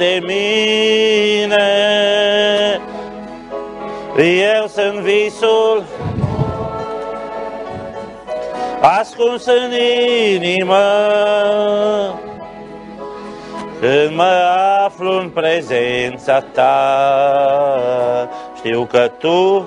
de mine. Eu sunt visul ascuns în inimă, când mă aflu în prezența ta, știu că tu,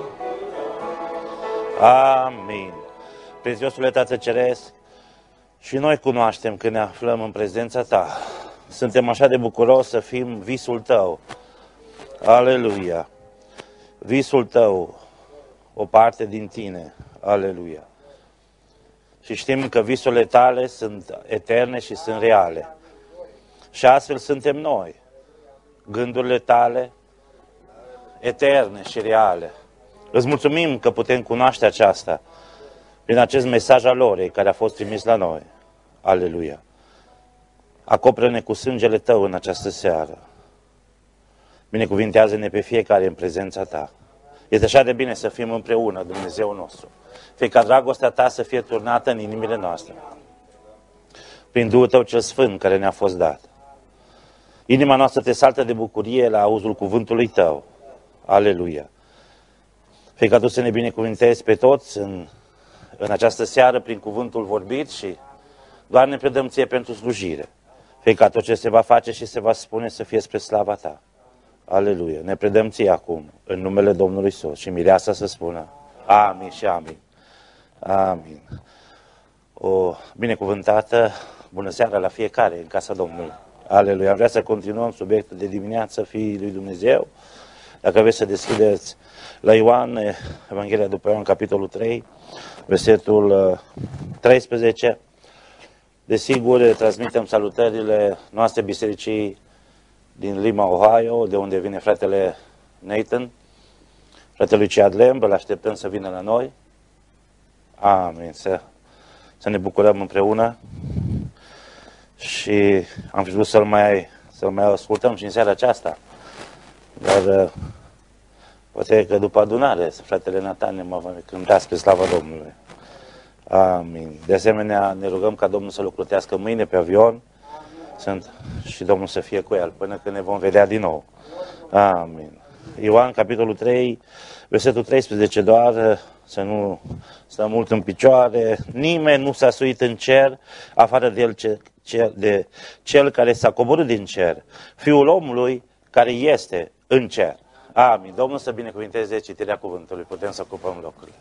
amin. Prețiosule Tată Ceresc, și noi cunoaștem când ne aflăm în prezența ta. Suntem așa de bucuroși să fim visul tău. Aleluia! Visul tău, o parte din tine. Aleluia! Și știm că visurile tale sunt eterne și sunt reale. Și astfel suntem noi. Gândurile tale, eterne și reale. Îți mulțumim că putem cunoaște aceasta prin acest mesaj al Lorei care a fost trimis la noi. Aleluia! Acoperă-ne cu sângele tău în această seară. Binecuvintează-ne pe fiecare în prezența ta. Este așa de bine să fim împreună, Dumnezeu nostru. Fie ca dragostea ta să fie turnată în inimile noastre. Prin Duhul tău cel sfânt care ne-a fost dat. Inima noastră te saltă de bucurie la auzul cuvântului tău. Aleluia! Fie ca tu să ne binecuvintezi pe toți în această seară prin cuvântul vorbit și doar ne predăm ție pentru slujire. Fie ca tot ce se va face și se va spune să fie spre slava ta. Aleluia! Ne predăm ție acum, în numele Domnului Iisus, și mireasa să spună amin și amin. Amin. O binecuvântată bună seara la fiecare în casa Domnului. Aleluia! Am vrea să continuăm subiectul de dimineață, Fiii lui Dumnezeu. Dacă vreți să deschideți la Ioan, Evanghelia după Ioan, capitolul 3, versetul 13. Desigur, transmitem salutările noastre bisericii din Lima, Ohio, de unde vine fratele Nathan, fratelui Chad Lemb, îl așteptăm să vină la noi. Amin. Să ne bucurăm împreună. Și am vrut să-l mai ascultăm și în seara aceasta. Dar poate că după adunare, fratele Nathan ne va cânta spre slava Domnului. Amin. De asemenea, ne rugăm ca Domnul să-l ocrotească mâine pe avion și Domnul să fie cu el până când ne vom vedea din nou. Amin. Ioan, capitolul 3, versetul 13, doar să nu stăm mult în picioare. Nimeni nu s-a suit în cer afară de cel care s-a coborât din cer, Fiul omului care este în cer. Amin. Domnul să binecuvinteze citirea cuvântului. Putem să ocupăm locurile.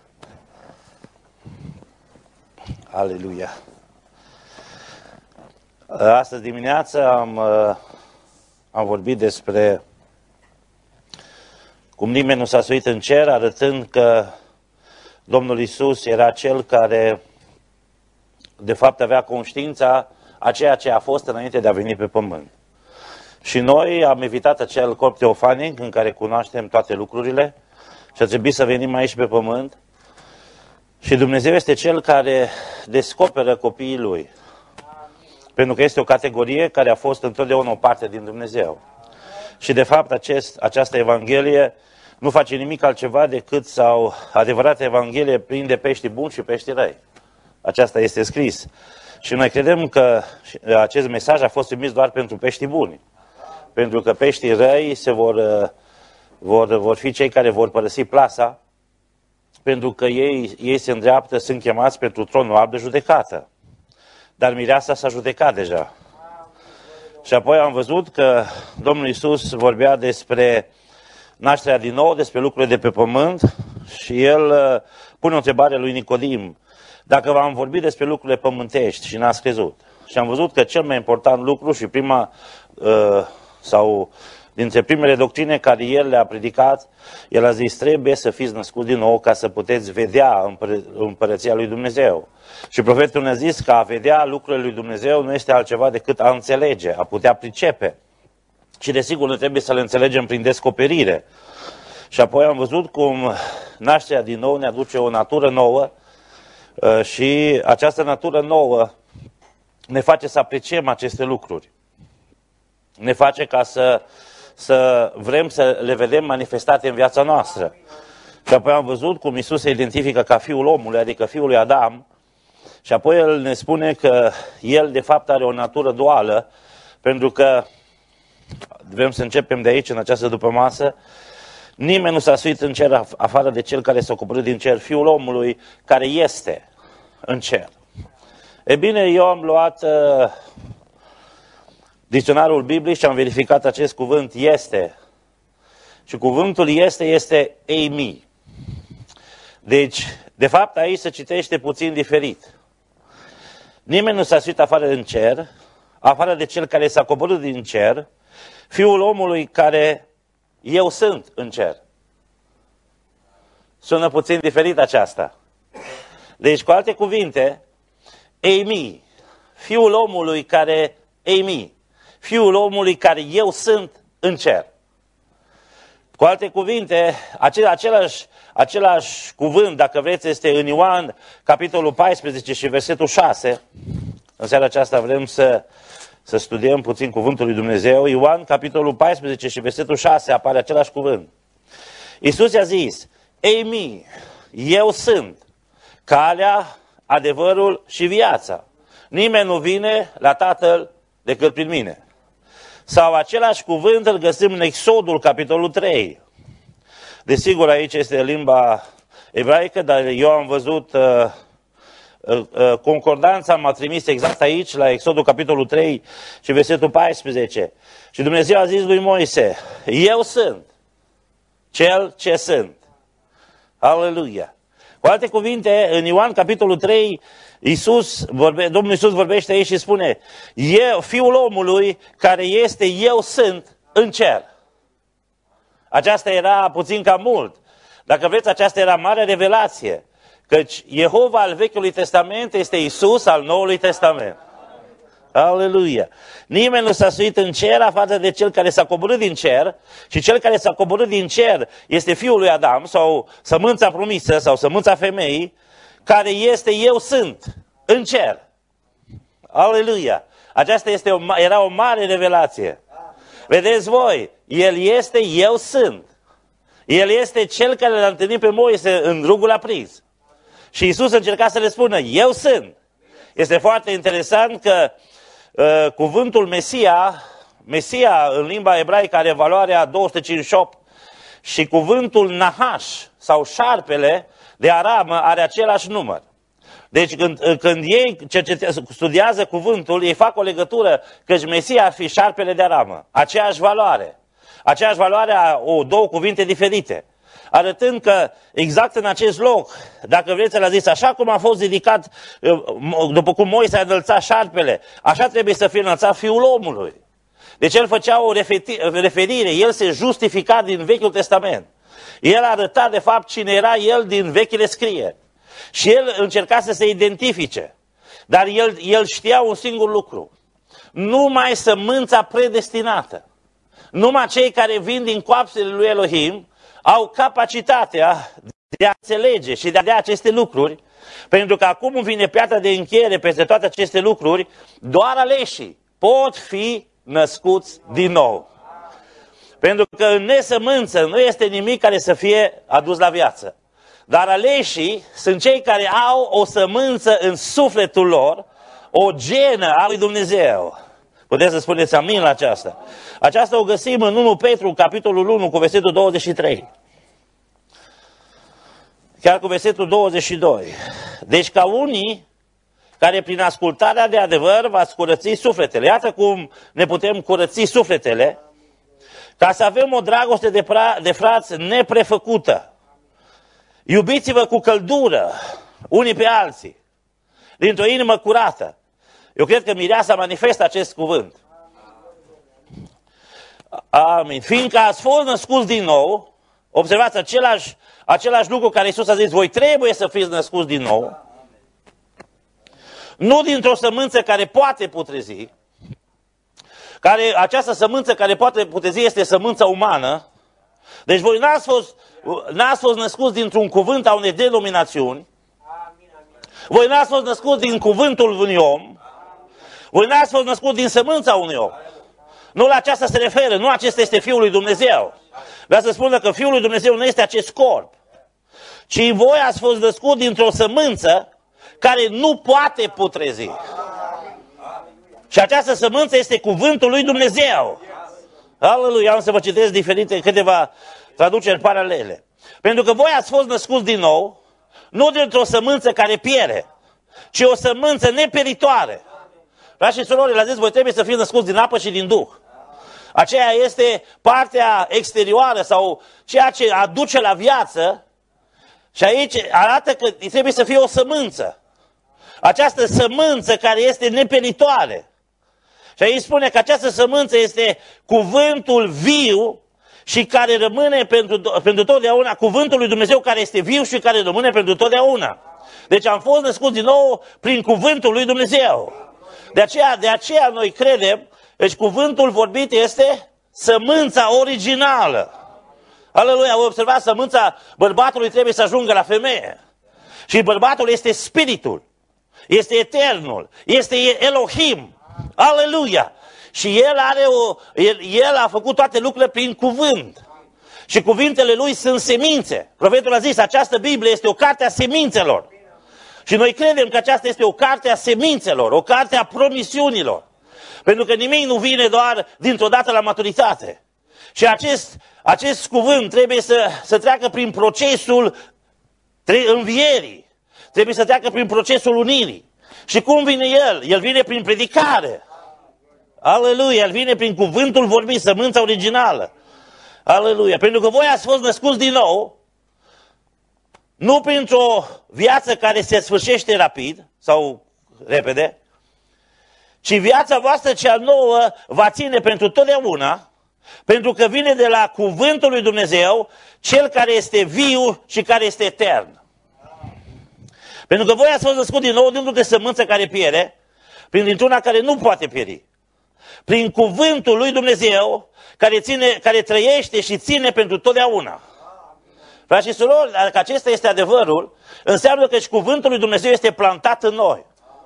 Aleluia! Astăzi dimineață am vorbit despre cum nimeni nu s-a suit în cer, arătând că Domnul Iisus era Cel care de fapt avea conștiința a ceea ce a fost înainte de a veni pe pământ. Și noi am evitat acel corp teofanic în care cunoaștem toate lucrurile și a trebuit să venim aici pe pământ. Și Dumnezeu este Cel care descoperă copiii Lui. Pentru că este o categorie care a fost întotdeauna o parte din Dumnezeu. Și de fapt această Evanghelie nu face nimic altceva decât sau adevărata Evanghelie prinde pești buni și pești răi. Aceasta este scris. Și noi credem că acest mesaj a fost trimis doar pentru peștii buni. Pentru că peștii răi vor fi cei care vor părăsi plasa, pentru că ei se îndreaptă, sunt chemați pentru tronul alb de judecată. Dar mireasa s-a judecat deja. Și apoi am văzut că Domnul Iisus vorbea despre nașterea din nou, despre lucrurile de pe pământ și El pune o întrebare lui Nicodim. Dacă v-am vorbit despre lucrurile pământești și n-ați crezut. Și am văzut că cel mai important lucru și prima sau dintre primele doctrine care El le-a predicat, El a zis, trebuie să fiți născuți din nou ca să puteți vedea împărăția lui Dumnezeu. Și profetul ne-a zis că a vedea lucrurile lui Dumnezeu nu este altceva decât a înțelege, a putea pricepe. Și desigur nu trebuie să le înțelegem prin descoperire. Și apoi am văzut cum nașterea din nou ne aduce o natură nouă și această natură nouă ne face să apreciem aceste lucruri. Ne face ca să vrem să le vedem manifestate în viața noastră. Și apoi am văzut cum Iisus se identifică ca Fiul omului, adică Fiul lui Adam, și apoi El ne spune că El de fapt are o natură duală, pentru că Vrem să începem de aici, în această dupămasă. Nimeni nu s-a suit în cer afară de cel care s-a coborât din cer, Fiul omului care este în cer. E bine, eu am luat dicționarul biblic și am verificat acest cuvânt este. Și cuvântul este eimi. Deci, de fapt, aici se citește puțin diferit. Nimeni nu s-a suit afară din cer, afară de cel care s-a coborât din cer, Fiul omului care eu sunt în cer. Sună puțin diferit aceasta. Deci, cu alte cuvinte, eimi, Fiul omului care eimi, Fiul omului care eu sunt în cer. Cu alte cuvinte, același cuvânt, dacă vreți, este în Ioan, capitolul 14 și versetul 6. În seara aceasta vrem să studiem puțin cuvântul lui Dumnezeu. Ioan, capitolul 14 și versetul 6 apare același cuvânt. Iisus i-a zis, eimi, eu sunt calea, adevărul și viața. Nimeni nu vine la Tatăl decât prin mine. Sau același cuvânt îl găsim în Exodul, capitolul 3. Desigur, aici este limba ebraică, dar eu am văzut concordanța, m-a trimis exact aici, la Exodul, capitolul 3 și versetul 14. Și Dumnezeu a zis lui Moise, eu sunt cel ce sunt. Aleluia! Cu alte cuvinte, în Ioan, capitolul 3, Domnul Iisus vorbește aici și spune, eu, Fiul omului care este eu sunt în cer. Aceasta era puțin cam mult. Dacă vreți, aceasta era mare revelație. Căci Jehova al Vechiului Testament este Iisus al Noului Testament. Aleluia! Nimeni nu s-a suit în cer afară de cel care s-a coborât din cer și cel care s-a coborât din cer este Fiul lui Adam sau sămânța promisă sau sămânța femeii care este eu sunt în cer. Aleluia! Aceasta era o mare revelație. Vedeți voi, El este eu sunt. El este cel care l-a întâlnit pe Moise în rugul aprins. Și Iisus încerca să le spună, eu sunt. Este foarte interesant că cuvântul Mesia în limba ebraică are valoarea 258 și cuvântul Nahaș sau șarpele de aramă are același număr. Deci când ei studiază cuvântul, ei fac o legătură căci Mesia ar fi șarpele de aramă. Aceeași valoare. Aceeași valoare a două cuvinte diferite. Arătând că exact în acest loc, dacă vreți, el a zis, așa cum a fost ridicat, după cum Moise a înălțat șarpele, așa trebuie să fie înălțat Fiul omului. Deci el făcea o referire, el se justifica din Vechiul Testament. El arăta de fapt cine era el din vechile scrieri. Și el încerca să se identifice. Dar el știa un singur lucru. Numai sămânța predestinată, numai cei care vin din coapsele lui Elohim, au capacitatea de a înțelege și de a vedea aceste lucruri, pentru că acum vine piatra de încheiere peste toate aceste lucruri, doar aleșii pot fi născuți din nou. Pentru că în nesămânță nu este nimic care să fie adus la viață. Dar aleșii sunt cei care au o sămânță în sufletul lor, o genă a lui Dumnezeu. Puteți să spuneți amin la aceasta. Aceasta o găsim în 1 Petru, capitolul 1, cu versetul 23. Chiar cu versetul 22. Deci ca unii care prin ascultarea de adevăr v-ați curăți sufletele. Iată cum ne putem curăți sufletele, ca să avem o dragoste de frați neprefăcută. Iubiți-vă cu căldură unii pe alții, dintr-o inimă curată. Eu cred că mireasa manifestă acest cuvânt. Amin. Fiindcă ați fost născuți din nou, observați același lucru care Iisus a zis, voi trebuie să fiți născuți din nou, nu dintr-o sămânță care poate putrezi, această sămânță care poate putrezi este sămânța umană. Deci voi n-ați fost născuți dintr-un cuvânt a unei denominațiuni, voi n-ați fost născuți din cuvântul unui om, voi n-ați fost născuți din sămânța unui om. Nu la aceasta se referă, nu acesta este Fiul lui Dumnezeu. Vreau să spună că Fiul lui Dumnezeu nu este acest corp, ci voi ați fost născuți dintr-o sămânță care nu poate putrezi. Și această sămânță este cuvântul lui Dumnezeu. Aleluia, am să vă citesc diferite câteva traduceri paralele. Pentru că voi ați fost născuți din nou, nu dintr-o sămânță care piere, ci o sămânță neperitoare. Frați și surori, l-a zis, voi trebuie să fiți născuți din apă și din Duh. Aceea este partea exterioară sau ceea ce aduce la viață și aici arată că trebuie să fie o sămânță. Această sămânță care este neperitoare. Și aici spune că această sămânță este cuvântul viu și care rămâne pentru totdeauna, cuvântul lui Dumnezeu care este viu și care rămâne pentru totdeauna. Deci am fost născuți din nou prin cuvântul lui Dumnezeu. De aceea noi credem, deci cuvântul vorbit este sămânța originală. Aleluia, observați, sămânța bărbatului trebuie să ajungă la femeie. Și bărbatul este spiritul, este eternul, este Elohim. Aleluia! Și el a făcut toate lucrurile prin cuvânt. Și cuvintele lui sunt semințe. Profetul a zis, această Biblie este o carte a semințelor. Și noi credem că aceasta este o carte a semințelor, o carte a promisiunilor. Pentru că nimic nu vine doar dintr-o dată la maturitate. Și acest cuvânt trebuie să treacă prin procesul învierii. Trebuie să treacă prin procesul unirii. Și cum vine el? El vine prin predicare. Aleluia, el vine prin cuvântul vorbit, sămânța originală. Aleluia, pentru că voi ați fost născuți din nou, nu printr-o viață care se sfârșește rapid sau repede, ci viața voastră cea nouă va ține pentru totdeauna, pentru că vine de la cuvântul lui Dumnezeu, cel care este viu și care este etern. Pentru că voi ați fost născuți din nou dintr-o de sămânță care piere, printr-una care nu poate pieri. Prin cuvântul lui Dumnezeu, care trăiește și ține pentru totdeauna. Frați și surori, dacă acesta este adevărul, înseamnă că și cuvântul lui Dumnezeu este plantat în noi.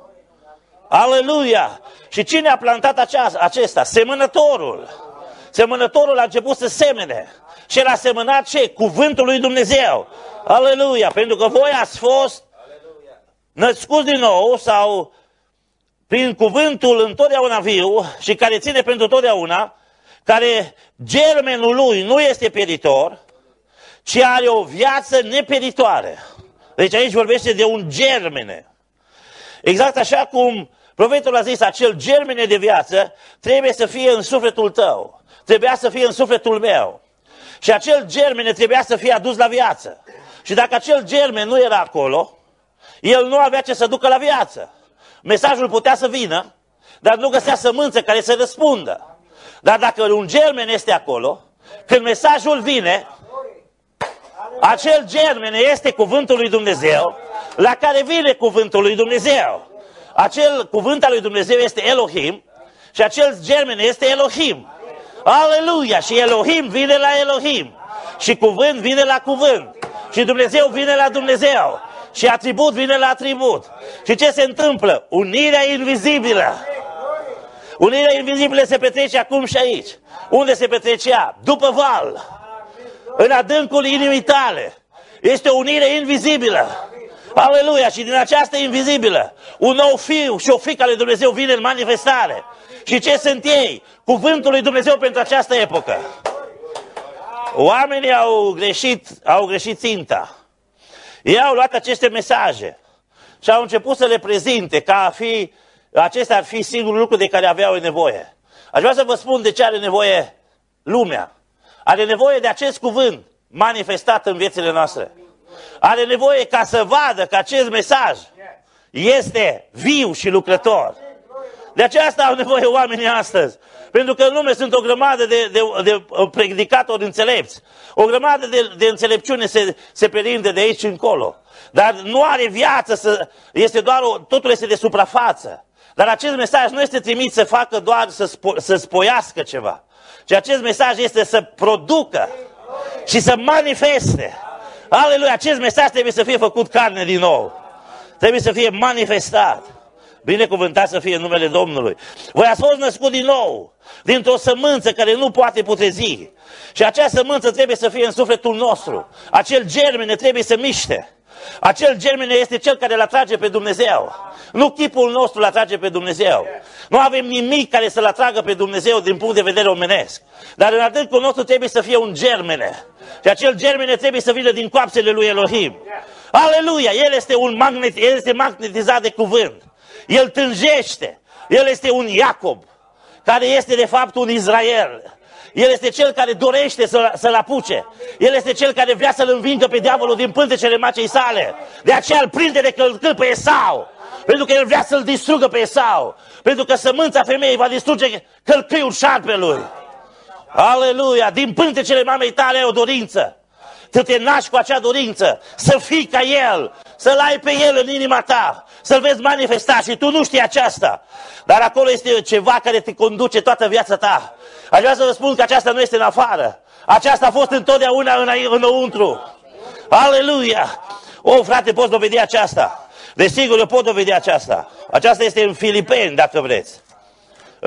Aleluia! Și cine a plantat acesta? Semănătorul. Semănătorul a început să semene. Și el a semănat ce? Cuvântul lui Dumnezeu. Aleluia! Pentru că voi ați fost născuți din nou sau prin cuvântul întotdeauna viu și care ține pentru totdeauna, care germenul lui nu este pieritor, ci are o viață neperitoare. Deci aici vorbește de un germene. Exact așa cum profetul a zis, acel germene de viață trebuie să fie în sufletul tău. Trebuia să fie în sufletul meu. Și acel germene trebuia să fie adus la viață. Și dacă acel germen nu era acolo, el nu avea ce să ducă la viață. Mesajul putea să vină, dar nu găsea sămânță care să răspundă. Dar dacă un germen este acolo, când mesajul vine, acel germen este cuvântul lui Dumnezeu, la care vine cuvântul lui Dumnezeu. Acel cuvânt al lui Dumnezeu este Elohim și acel germen este Elohim. Aleluia! Și Elohim vine la Elohim. Și cuvânt vine la cuvânt. Și Dumnezeu vine la Dumnezeu. Și atribut vine la atribut. Și ce se întâmplă? Unirea invizibilă. Unirea invizibilă se petrece acum și aici. Unde se petrecea? După val. În adâncul inimii tale. Este o unire invizibilă. Aleluia! Și din această invizibilă, un nou fiu și o fiică ale Dumnezeu vine în manifestare. Și ce sunt ei? Cuvântul lui Dumnezeu pentru această epocă. Oamenii au greșit ținta. Ei au luat aceste mesaje și au început să le prezinte ca acestea ar fi singurul lucru de care aveau nevoie. Aș vrea să vă spun de ce are nevoie lumea. Are nevoie de acest cuvânt manifestat în viețile noastre. Are nevoie ca să vadă că acest mesaj este viu și lucrător. De aceea au nevoie oamenii astăzi. Pentru că în lume sunt o grămadă de predicatori înțelepți. O grămadă de înțelepciune se perinde de aici încolo. Dar nu are viață, totul este de suprafață. Dar acest mesaj nu este trimis să facă doar să spoiască ceva. Ci acest mesaj este să producă și să manifeste. Aleluia, acest mesaj trebuie să fie făcut carne din nou. Trebuie să fie manifestat. Binecuvântat să fie numele Domnului. Voi ați fost născut din nou, dintr-o sămânță care nu poate putrezi. Și acea sămânță trebuie să fie în sufletul nostru. Acel germen trebuie să miște. Acel germene este cel care îl atrage pe Dumnezeu. Nu chipul nostru îl atrage pe Dumnezeu. Nu avem nimic care să-l atragă pe Dumnezeu din punct de vedere omenesc. Dar în adâncul nostru trebuie să fie un germene. Și acel germene trebuie să vină din coapsele lui Elohim. Aleluia! El este un magnet, el este magnetizat de cuvânt. El tânjește. El este un Iacob, care este de fapt un Israel. El este cel care dorește să-l apuce. El este cel care vrea să-l învingă pe diavolul din pântecele macei sale. De aceea îl prinde de călcâl pe Esau. Pentru că el vrea să-l distrugă pe Esau. Pentru că sămânța femeii va distruge călcâiul șarpelui. Aleluia! Din pântecele mamei tale ai o dorință. Să te naști cu acea dorință. Să fii ca el. Să-l ai pe el în inima ta. Să-l vezi manifesta și tu nu știi aceasta. Dar acolo este ceva care te conduce toată viața ta. Aș vrea să vă spun că aceasta nu este în afară. Aceasta a fost întotdeauna înăuntru. Aleluia! O, frate, poți dovedi aceasta. Desigur, eu pot dovedi aceasta. Aceasta este în Filipeni, dacă vreți. În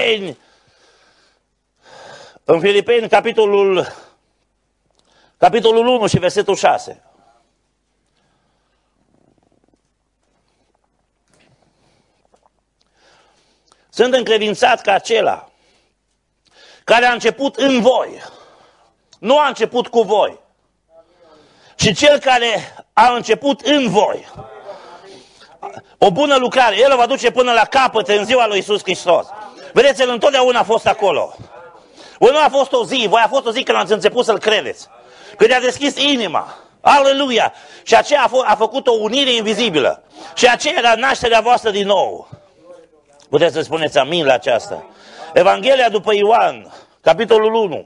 Filipeni, capitolul 1 și versetul 6. Sunt încredințat că acela care a început în voi, nu a început cu voi, și cel care a început în voi o bună lucrare, el o va duce până la capăt în ziua lui Iisus Hristos. Vedeți, el întotdeauna a fost acolo. Voi nu a fost o zi, voi a fost o zi când ați început să-l credeți. Când a deschis inima. Aleluia! Și aceea a făcut o unire invizibilă. Și aceea era nașterea voastră din nou. Puteți să spuneți amin la aceasta. Evanghelia după Ioan, capitolul 1.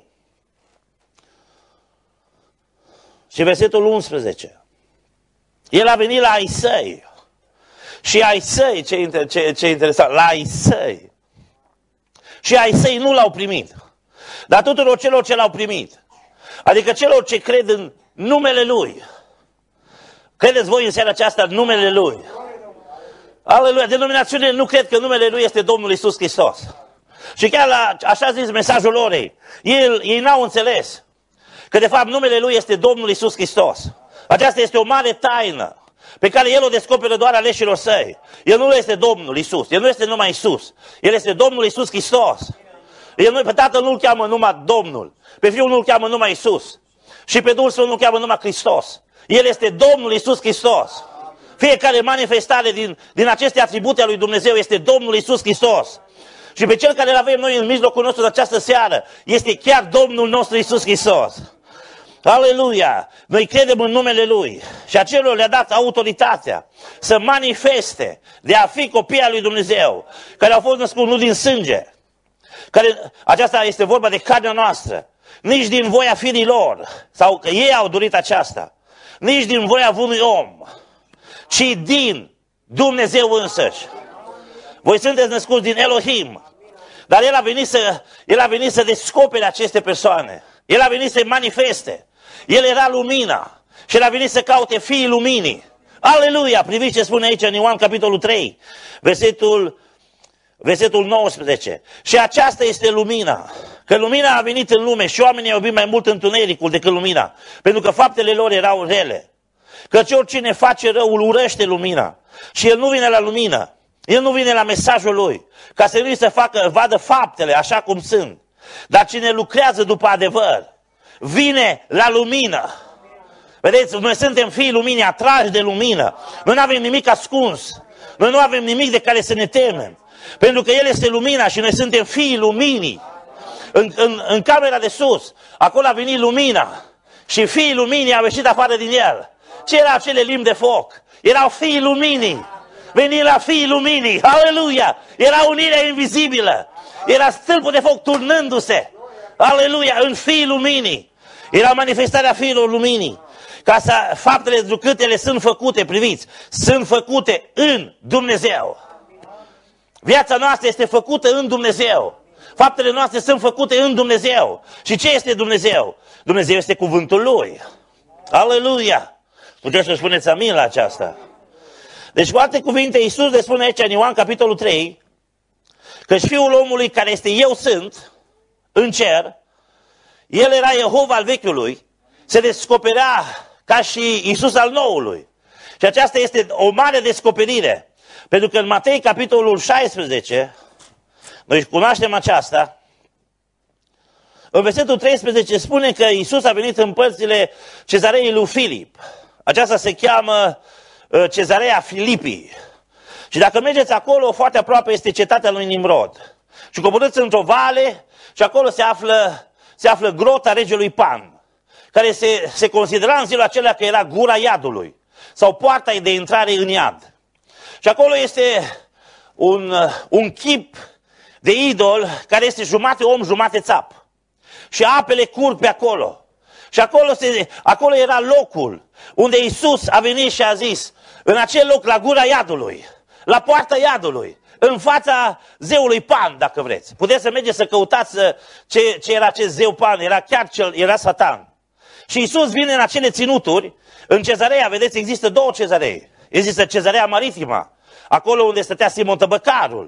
Și versetul 11. El a venit la ai săi. Și ai săi, ce interesant, la ai săi. Și ai săi nu l-au primit. Dar tuturor celor ce l-au primit, adică celor ce cred în numele Lui. Credeți voi în seara aceasta în numele Lui? Aleluia! Denominațiunile nu cred că numele Lui este Domnul Iisus Hristos. Și chiar la, așa zis, mesajul orei, ei n-au înțeles că de fapt numele Lui este Domnul Iisus Hristos. Aceasta este o mare taină pe care El o descoperă doar aleșilor Săi. El nu este Domnul Iisus, El nu este numai Iisus, El este Domnul Iisus Hristos. Pe Tatăl nu-L cheamă numai Domnul, pe Fiul nu-L cheamă numai Iisus și pe Duhul Sfânt nu-L cheamă numai Hristos. El este Domnul Iisus Hristos. Fiecare manifestare din aceste atribute ale lui Dumnezeu este Domnul Iisus Hristos. Și pe Cel care îl avem noi în mijlocul nostru de această seară este chiar Domnul nostru Iisus Hristos. Aleluia! Noi credem în numele Lui și acelor le-a dat autoritatea să manifeste de a fi copii al lui Dumnezeu, care au fost născuți nu din sânge, aceasta este vorba de carnea noastră, nici din voia firilor, sau că ei au dorit aceasta, nici din voia unui om, ci din Dumnezeu însăși. Voi sunteți născuți din Elohim, dar El a venit să descopere aceste persoane. El a venit să manifeste. El era lumina și El a venit să caute fiii luminii. Aleluia! Priviți ce spune aici în Ioan capitolul 3, versetul 19. Și aceasta este lumina. Că lumina a venit în lume și oamenii au iubit mai mult întunericul decât lumina. Pentru că faptele lor erau rele. Căci oricine face răul urăște lumina. Și el nu vine la lumină. El nu vine la mesajul lui. Ca să nu vadă faptele așa cum sunt. Dar cine lucrează după adevăr, vine la lumină. Vedeți, noi suntem fiii luminii, atrași de lumină. Noi nu avem nimic ascuns. Noi nu avem nimic de care să ne temem. Pentru că El este lumina și noi suntem fiii luminii. În camera de sus, acolo a venit lumina. Și fiii luminii au ieșit afară din El. Ce erau acele limbi de foc? Erau fiii luminii. Veni la fiii luminii. Aleluia! Era unirea invizibilă. Era stâlpul de foc turnându-se. Aleluia! În fiii luminii. Era manifestarea fiilor luminii. Ca să faptele drucâtele sunt făcute, priviți, sunt făcute în Dumnezeu. Viața noastră este făcută în Dumnezeu. Faptele noastre sunt făcute în Dumnezeu. Și ce este Dumnezeu? Dumnezeu este cuvântul Lui. Aleluia! Puteți să spuneți amin la aceasta. Deci cu alte cuvinte, Iisus le spune aici în Ioan capitolul 3, că Fiul omului care este eu sunt, în cer, El era Jehova al vechiului, se descoperea ca și Iisus al noului. Și aceasta este o mare descoperire. Pentru că în Matei, capitolul 16, noi cunoaștem aceasta, în versetul 13 spune că Iisus a venit în părțile Cezarei lui Filip. Aceasta se cheamă Cezarea Filipii. Și dacă mergeți acolo, foarte aproape este cetatea lui Nimrod. Și coborâți într-o vale și acolo se află grota regelui Pan, care se considera în zilul acela că era gura iadului sau poarta de intrare în iad. Și acolo este un chip de idol care este jumate om, jumate țap. Și apele curg pe acolo. Și acolo era locul unde Iisus a venit și a zis, în acel loc, la gura iadului, la poarta iadului, în fața zeului Pan, dacă vreți. Puteți să mergeți să căutați ce era acest zeu Pan, era Satan. Și Iisus vine în acele ținuturi, în Cezarea, vedeți, există două cezarei. Există Cezarea Maritima, acolo unde stătea Simon Tăbăcarul,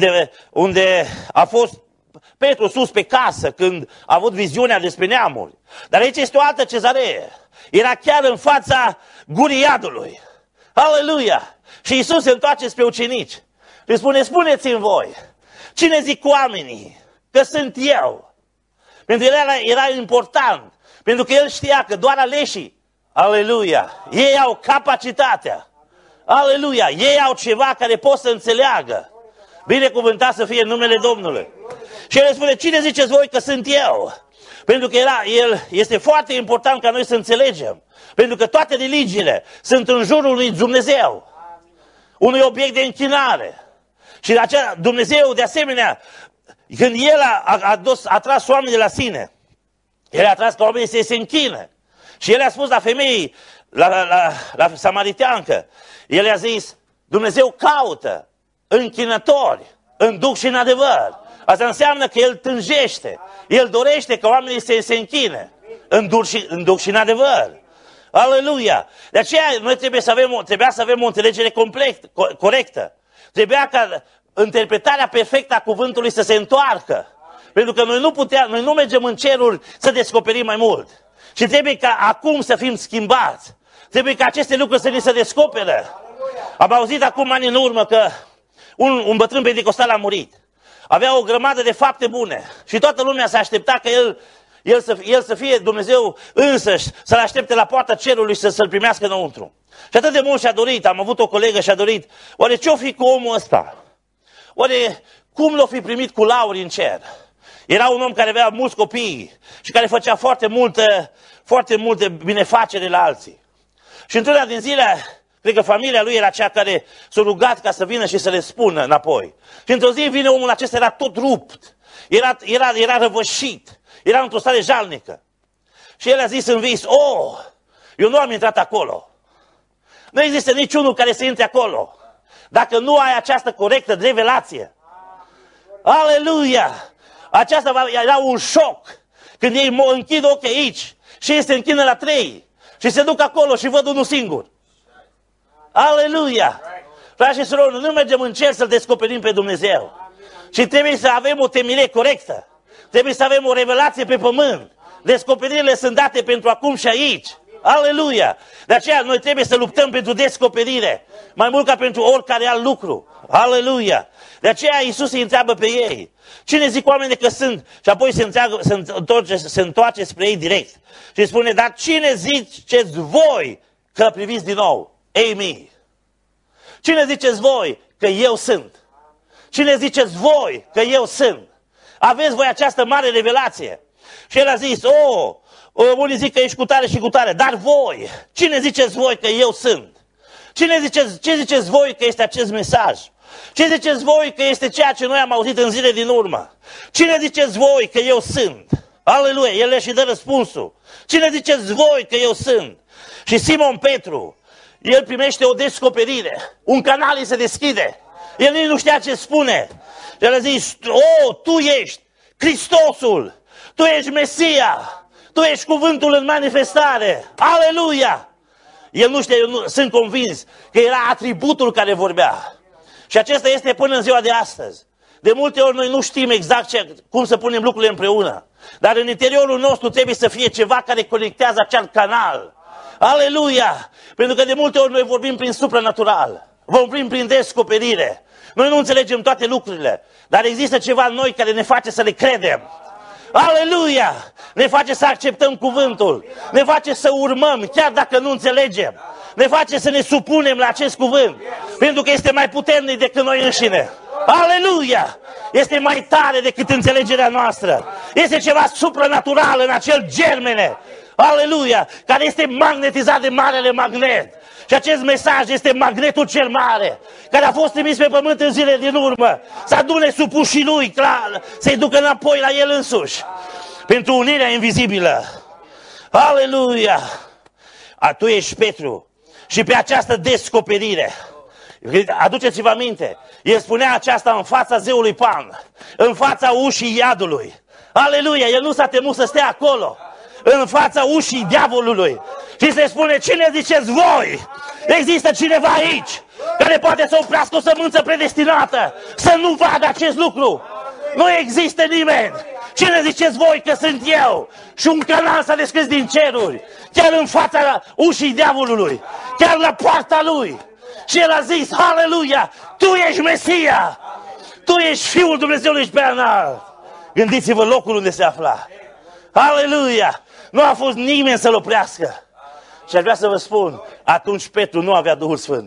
unde a fost Petru sus pe casă când a avut viziunea despre neamuri. Dar aici este o altă cezaree. Era chiar în fața gurii iadului. Aleluia! Și Iisus se întoarce spre ucenici și spune, spuneți-mi voi, cine zic oamenii că sunt eu? Pentru că era important, pentru că el știa că doar aleșii, aleluia, ei au capacitatea, aleluia, ei au ceva care pot să înțeleagă. Binecuvântat să fie numele Domnului. Și el spune, cine ziceți voi că sunt eu? Pentru că este foarte important ca noi să înțelegem. Pentru că toate religiile sunt în jurul lui Dumnezeu. Unui obiect de închinare. Și Dumnezeu, de asemenea, când El a tras oamenii la sine, El a tras ca oamenii să se închine. Și El a spus la femei, la samariteancă, El a zis, Dumnezeu caută închinători în duh și în adevăr. Asta înseamnă că El tânjește. El dorește ca oamenii să se închine în duh și în adevăr. Aleluia! De aceea noi trebuia să avem o înțelegere corectă. Trebuia ca interpretarea perfectă a cuvântului să se întoarcă. Pentru că noi nu mergem în ceruri să descoperim mai mult. Și trebuie ca acum să fim schimbați. Trebuie ca aceste lucruri să ni se descopere. Am auzit acum ani în urmă că un bătrân pentecostal a murit. Avea o grămadă de fapte bune. Și toată lumea se aștepta că el să fie Dumnezeu însăși, să-l aștepte la poarta cerului să-l primească înăuntru. Și atât de mult și-a dorit, am avut o colegă și-a dorit, oare ce-o fi cu omul ăsta? Oare cum l-o fi primit cu lauri în cer? Era un om care avea mulți copii și care făcea foarte multe binefacere la alții. Și într-una din zile, cred că familia lui era cea care s-a rugat ca să vină și să le spună înapoi. Și într-o zi vine omul acesta, era tot rupt, era răvășit, era într-o stare jalnică. Și el a zis în vis, eu nu am intrat acolo. Nu există niciunul care să intre acolo, dacă nu ai această corectă revelație. Aleluia! Aceasta era un șoc. Când ei închid ochii aici și ei se închină la 3 și se duc acolo și văd unul singur. Aleluia! Frați și surori, nu mergem în cer să-L descoperim pe Dumnezeu. Și trebuie să avem o temire corectă. Trebuie să avem o revelație pe pământ. Descoperirile sunt date pentru acum și aici. Aleluia! De aceea noi trebuie să luptăm pentru descoperire, mai mult ca pentru oricare alt lucru. Aleluia! De aceea Iisus îi întreabă pe ei, cine zic oamenii că sunt? Și apoi se întoarce spre ei direct. Și spune, dar cine ziceți voi că priviți din nou? Ei mei. Cine ziceți voi că eu sunt? Cine ziceți voi că eu sunt? Aveți voi această mare revelație. Și el a zis, unii zic că ești cu tare și cu tare, dar voi, cine ziceți voi că eu sunt? Ce ziceți voi că este acest mesaj? Ce ziceți voi că este ceea ce noi am auzit în zile din urmă? Cine ziceți voi că eu sunt? Aleluia, el le și dă răspunsul. Cine ziceți voi că eu sunt? Și Simon Petru, el primește o descoperire, un canal îi se deschide. El nici nu știa ce spune. Și el a zis, tu ești Hristosul, tu ești Mesia, tu ești cuvântul în manifestare. Aleluia! El nu știa, sunt convins că era atributul care vorbea. Și acesta este până în ziua de astăzi. De multe ori noi nu știm exact cum să punem lucrurile împreună. Dar în interiorul nostru trebuie să fie ceva care conectează acel canal. Aleluia! Pentru că de multe ori noi vorbim prin supranatural, vorbim prin descoperire. Noi nu înțelegem toate lucrurile, dar există ceva în noi care ne face să le credem. Aleluia! Ne face să acceptăm cuvântul, ne face să urmăm, chiar dacă nu înțelegem. Ne face să ne supunem la acest cuvânt, pentru că este mai puternic decât noi înșine. Aleluia! Este mai tare decât înțelegerea noastră. Este ceva supranatural în acel germene. Aleluia! Care este magnetizat de marele magnet. Și acest mesaj este magnetul cel mare, care a fost trimis pe pământ în zile din urmă, să adune supușii lui, clar, să-i ducă înapoi la el însuși, pentru unirea invizibilă. Aleluia! Tu ești Petru și pe această descoperire, aduceți-vă aminte, el spunea aceasta în fața zeului Pan, în fața ușii iadului. Aleluia! El nu s-a temut să stea acolo, în fața ușii diavolului. Și se spune, cine ziceți voi? Există cineva aici care poate să oprească o sămânță predestinată să nu vadă acest lucru? Nu există nimeni. Cine ziceți voi că sunt eu? Și un canal s-a deschis din ceruri, chiar în fața ușii diavolului, chiar la poarta lui. Și el a zis, aleluia, tu ești Mesia, tu ești Fiul Dumnezeului pe înalt. Gândiți-vă locul unde se afla. Aleluia! Nu a fost nimeni să-l oprească. Și aș vrea să vă spun, atunci Petru nu avea Duhul Sfânt.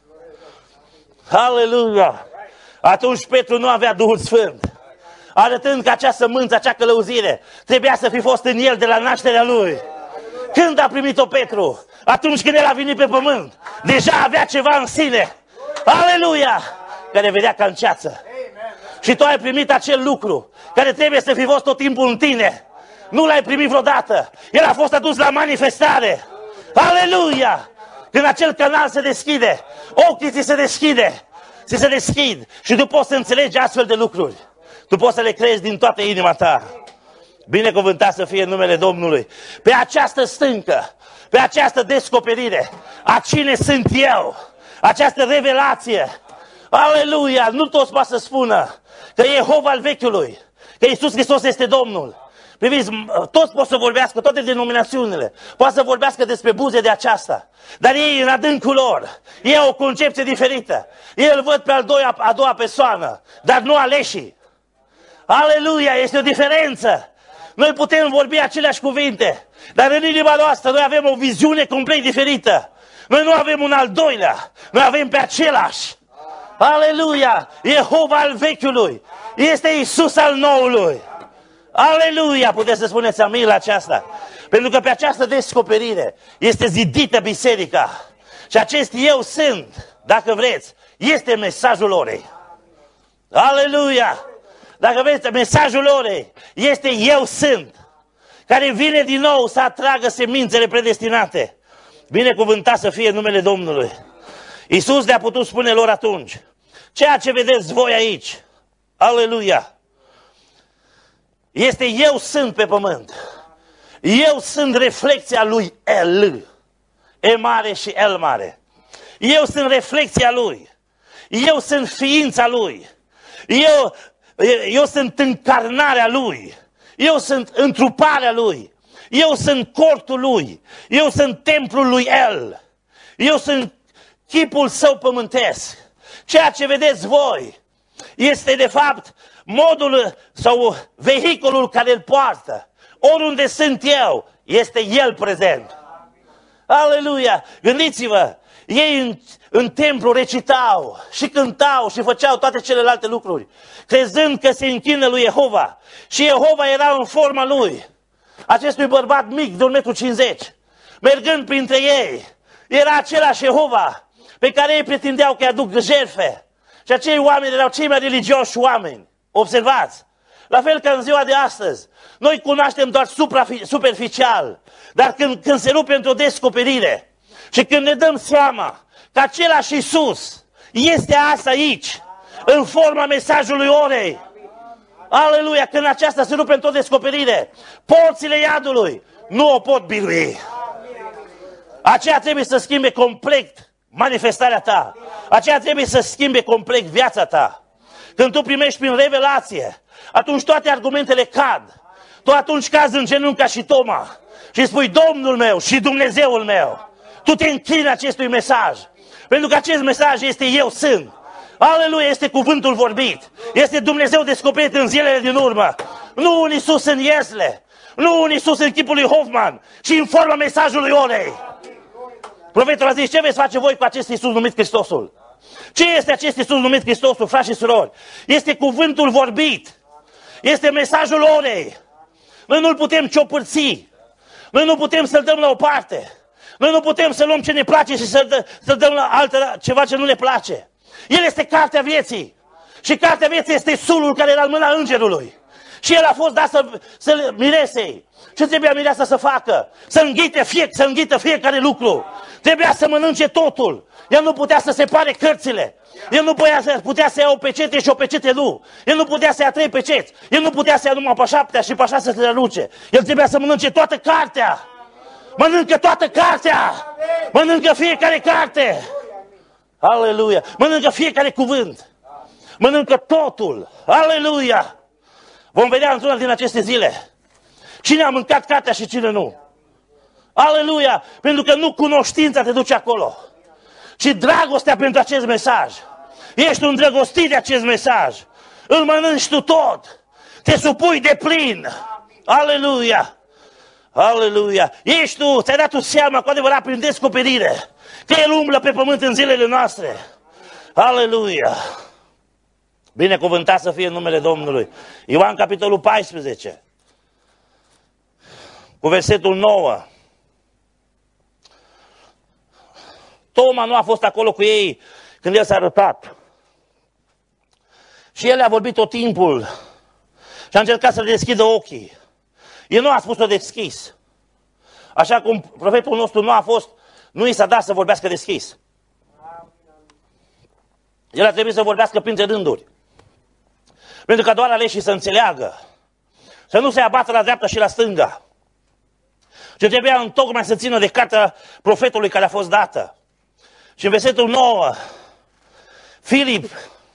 Aleluia! Atunci Petru nu avea Duhul Sfânt. Arătând că acea sămânță, acea călăuzire, trebuia să fi fost în el de la nașterea lui. Când a primit-o Petru? Atunci când el a venit pe pământ. Deja avea ceva în sine. Aleluia! Care vedea ca în ceață. Și tu ai primit acel lucru care trebuie să fi fost tot timpul în tine. Nu l-ai primit vreodată. El a fost adus la manifestare. Aleluia! Când acel canal se deschide, ochii ți se deschid și tu poți să înțelegi astfel de lucruri. Tu poți să le crezi din toată inima ta. Binecuvântat să fie numele Domnului. Pe această stâncă, pe această descoperire, a cine sunt eu, această revelație. Aleluia! Nu toți poate să spună că Jehova al vechiului, că Iisus Hristos este Domnul. Priviți, toți pot să vorbească, toate denominațiunile, poate să vorbească despre buze de aceasta. Dar ei, în adâncul lor, ei au o concepție diferită. Ei îl văd pe a doua persoană, dar nu aleșii. Aleluia, este o diferență. Noi putem vorbi aceleași cuvinte, dar în inima noastră noi avem o viziune complet diferită. Noi nu avem un al doilea, noi avem pe același. Aleluia, Jehova al vechiului, este Iisus al noului. Aleluia, puteți să spuneți amin la aceasta. Pentru că pe această descoperire este zidită biserica. Și acest eu sunt, dacă vreți, este mesajul orei. Aleluia! Dacă vreți, mesajul orei este eu sunt, care vine din nou să atragă semințele predestinate. Binecuvântat să fie numele Domnului. Iisus le-a putut spune lor atunci, ceea ce vedeți voi aici, aleluia, este eu sunt pe pământ. Eu sunt reflecția lui El. E mare și El mare. Eu sunt reflecția lui. Eu sunt ființa lui. Eu sunt încarnarea lui. Eu sunt întruparea lui. Eu sunt cortul lui. Eu sunt templul lui El. Eu sunt chipul său pământesc. Ceea ce vedeți voi este de fapt modul sau vehiculul care îl poartă. Oriunde sunt eu, este El prezent. Aleluia! Gândiți-vă, ei în templu recitau și cântau și făceau toate celelalte lucruri, crezând că se închină lui Jehova. Și Jehova era în forma lui, acestui bărbat mic de 1,50 m, mergând printre ei. Era același Jehova pe care ei pretindeau că îi aduc jertfe. Și acei oameni erau cei mai religioși oameni. Observați! La fel ca în ziua de astăzi, noi cunoaștem doar superficial, dar când se rupe într-o descoperire și când ne dăm seama că același Iisus este azi aici, în forma mesajului orei, aleluia, când aceasta se rupe într-o descoperire, porțile iadului nu o pot birui. Aceea trebuie să schimbe complet manifestarea ta. Aceea trebuie să schimbe complet viața ta. Când tu primești prin revelație, atunci toate argumentele cad. Tu atunci cazi în genunchi ca și Toma și spui, Domnul meu și Dumnezeul meu, tu te închini acestui mesaj. Pentru că acest mesaj este eu sunt. Aleluia, este cuvântul vorbit. Este Dumnezeu descoperit în zilele din urmă. Nu un Iisus în iesle. Nu un Iisus în chipul lui Hoffman, ci în forma mesajului orei. Profetul a zis, ce veți face voi cu acest Iisus numit Hristosul? Ce este acest Iisus numit Hristosul, frați și surori? Este cuvântul vorbit. Este mesajul orei. Noi nu-l putem ciopărți. Noi nu putem să-l dăm la o parte. Noi nu putem să luăm ce ne place și să dăm la ceva ce nu ne place. El este cartea vieții. Și cartea vieții este sulul care era în mâna îngerului. Și el a fost dat să miresei. Ce trebuia mireasa să facă? Să înghită fiecare lucru. Trebuia să mănânce totul. El nu putea să separe cărțile. El nu putea să ia o pecete și o pecete nu. El nu putea să ia 3 peceți. El nu putea să ia numai pe 7 și pe 6 să se răluce. El trebuia să mănânce toată cartea. Mănâncă toată cartea. Mănâncă fiecare carte. Aleluia. Mănâncă fiecare cuvânt. Mănâncă totul. Aleluia. Vom vedea într-una din aceste zile cine a mâncat cartea și cine nu. Aleluia. Pentru că nu cunoștința te duce acolo, ci dragostea pentru acest mesaj. Ești îndrăgostit de acest mesaj. Îl mănânci tu tot. Te supui de plin. Aleluia. Aleluia. Ești tu, ți-ai dat tu seama cu adevărat prin descoperire că El umblă pe pământ în zilele noastre. Aleluia. Binecuvântat să fie în numele Domnului. Ioan capitolul 14 cu versetul 9. Toma nu a fost acolo cu ei când El s-a arătat. Și El le-a vorbit tot timpul și a încercat să le deschidă ochii. El nu a spus-o deschis. Așa cum profetul nostru nu i s-a dat să vorbească deschis. El a trebuit să vorbească printre rânduri. Pentru că doar aleșii să înțeleagă. Să nu se abată la dreapta și la stânga. Și trebuia întocmai să țină de cartea profetului care a fost dată. Și în versetul 9, Filip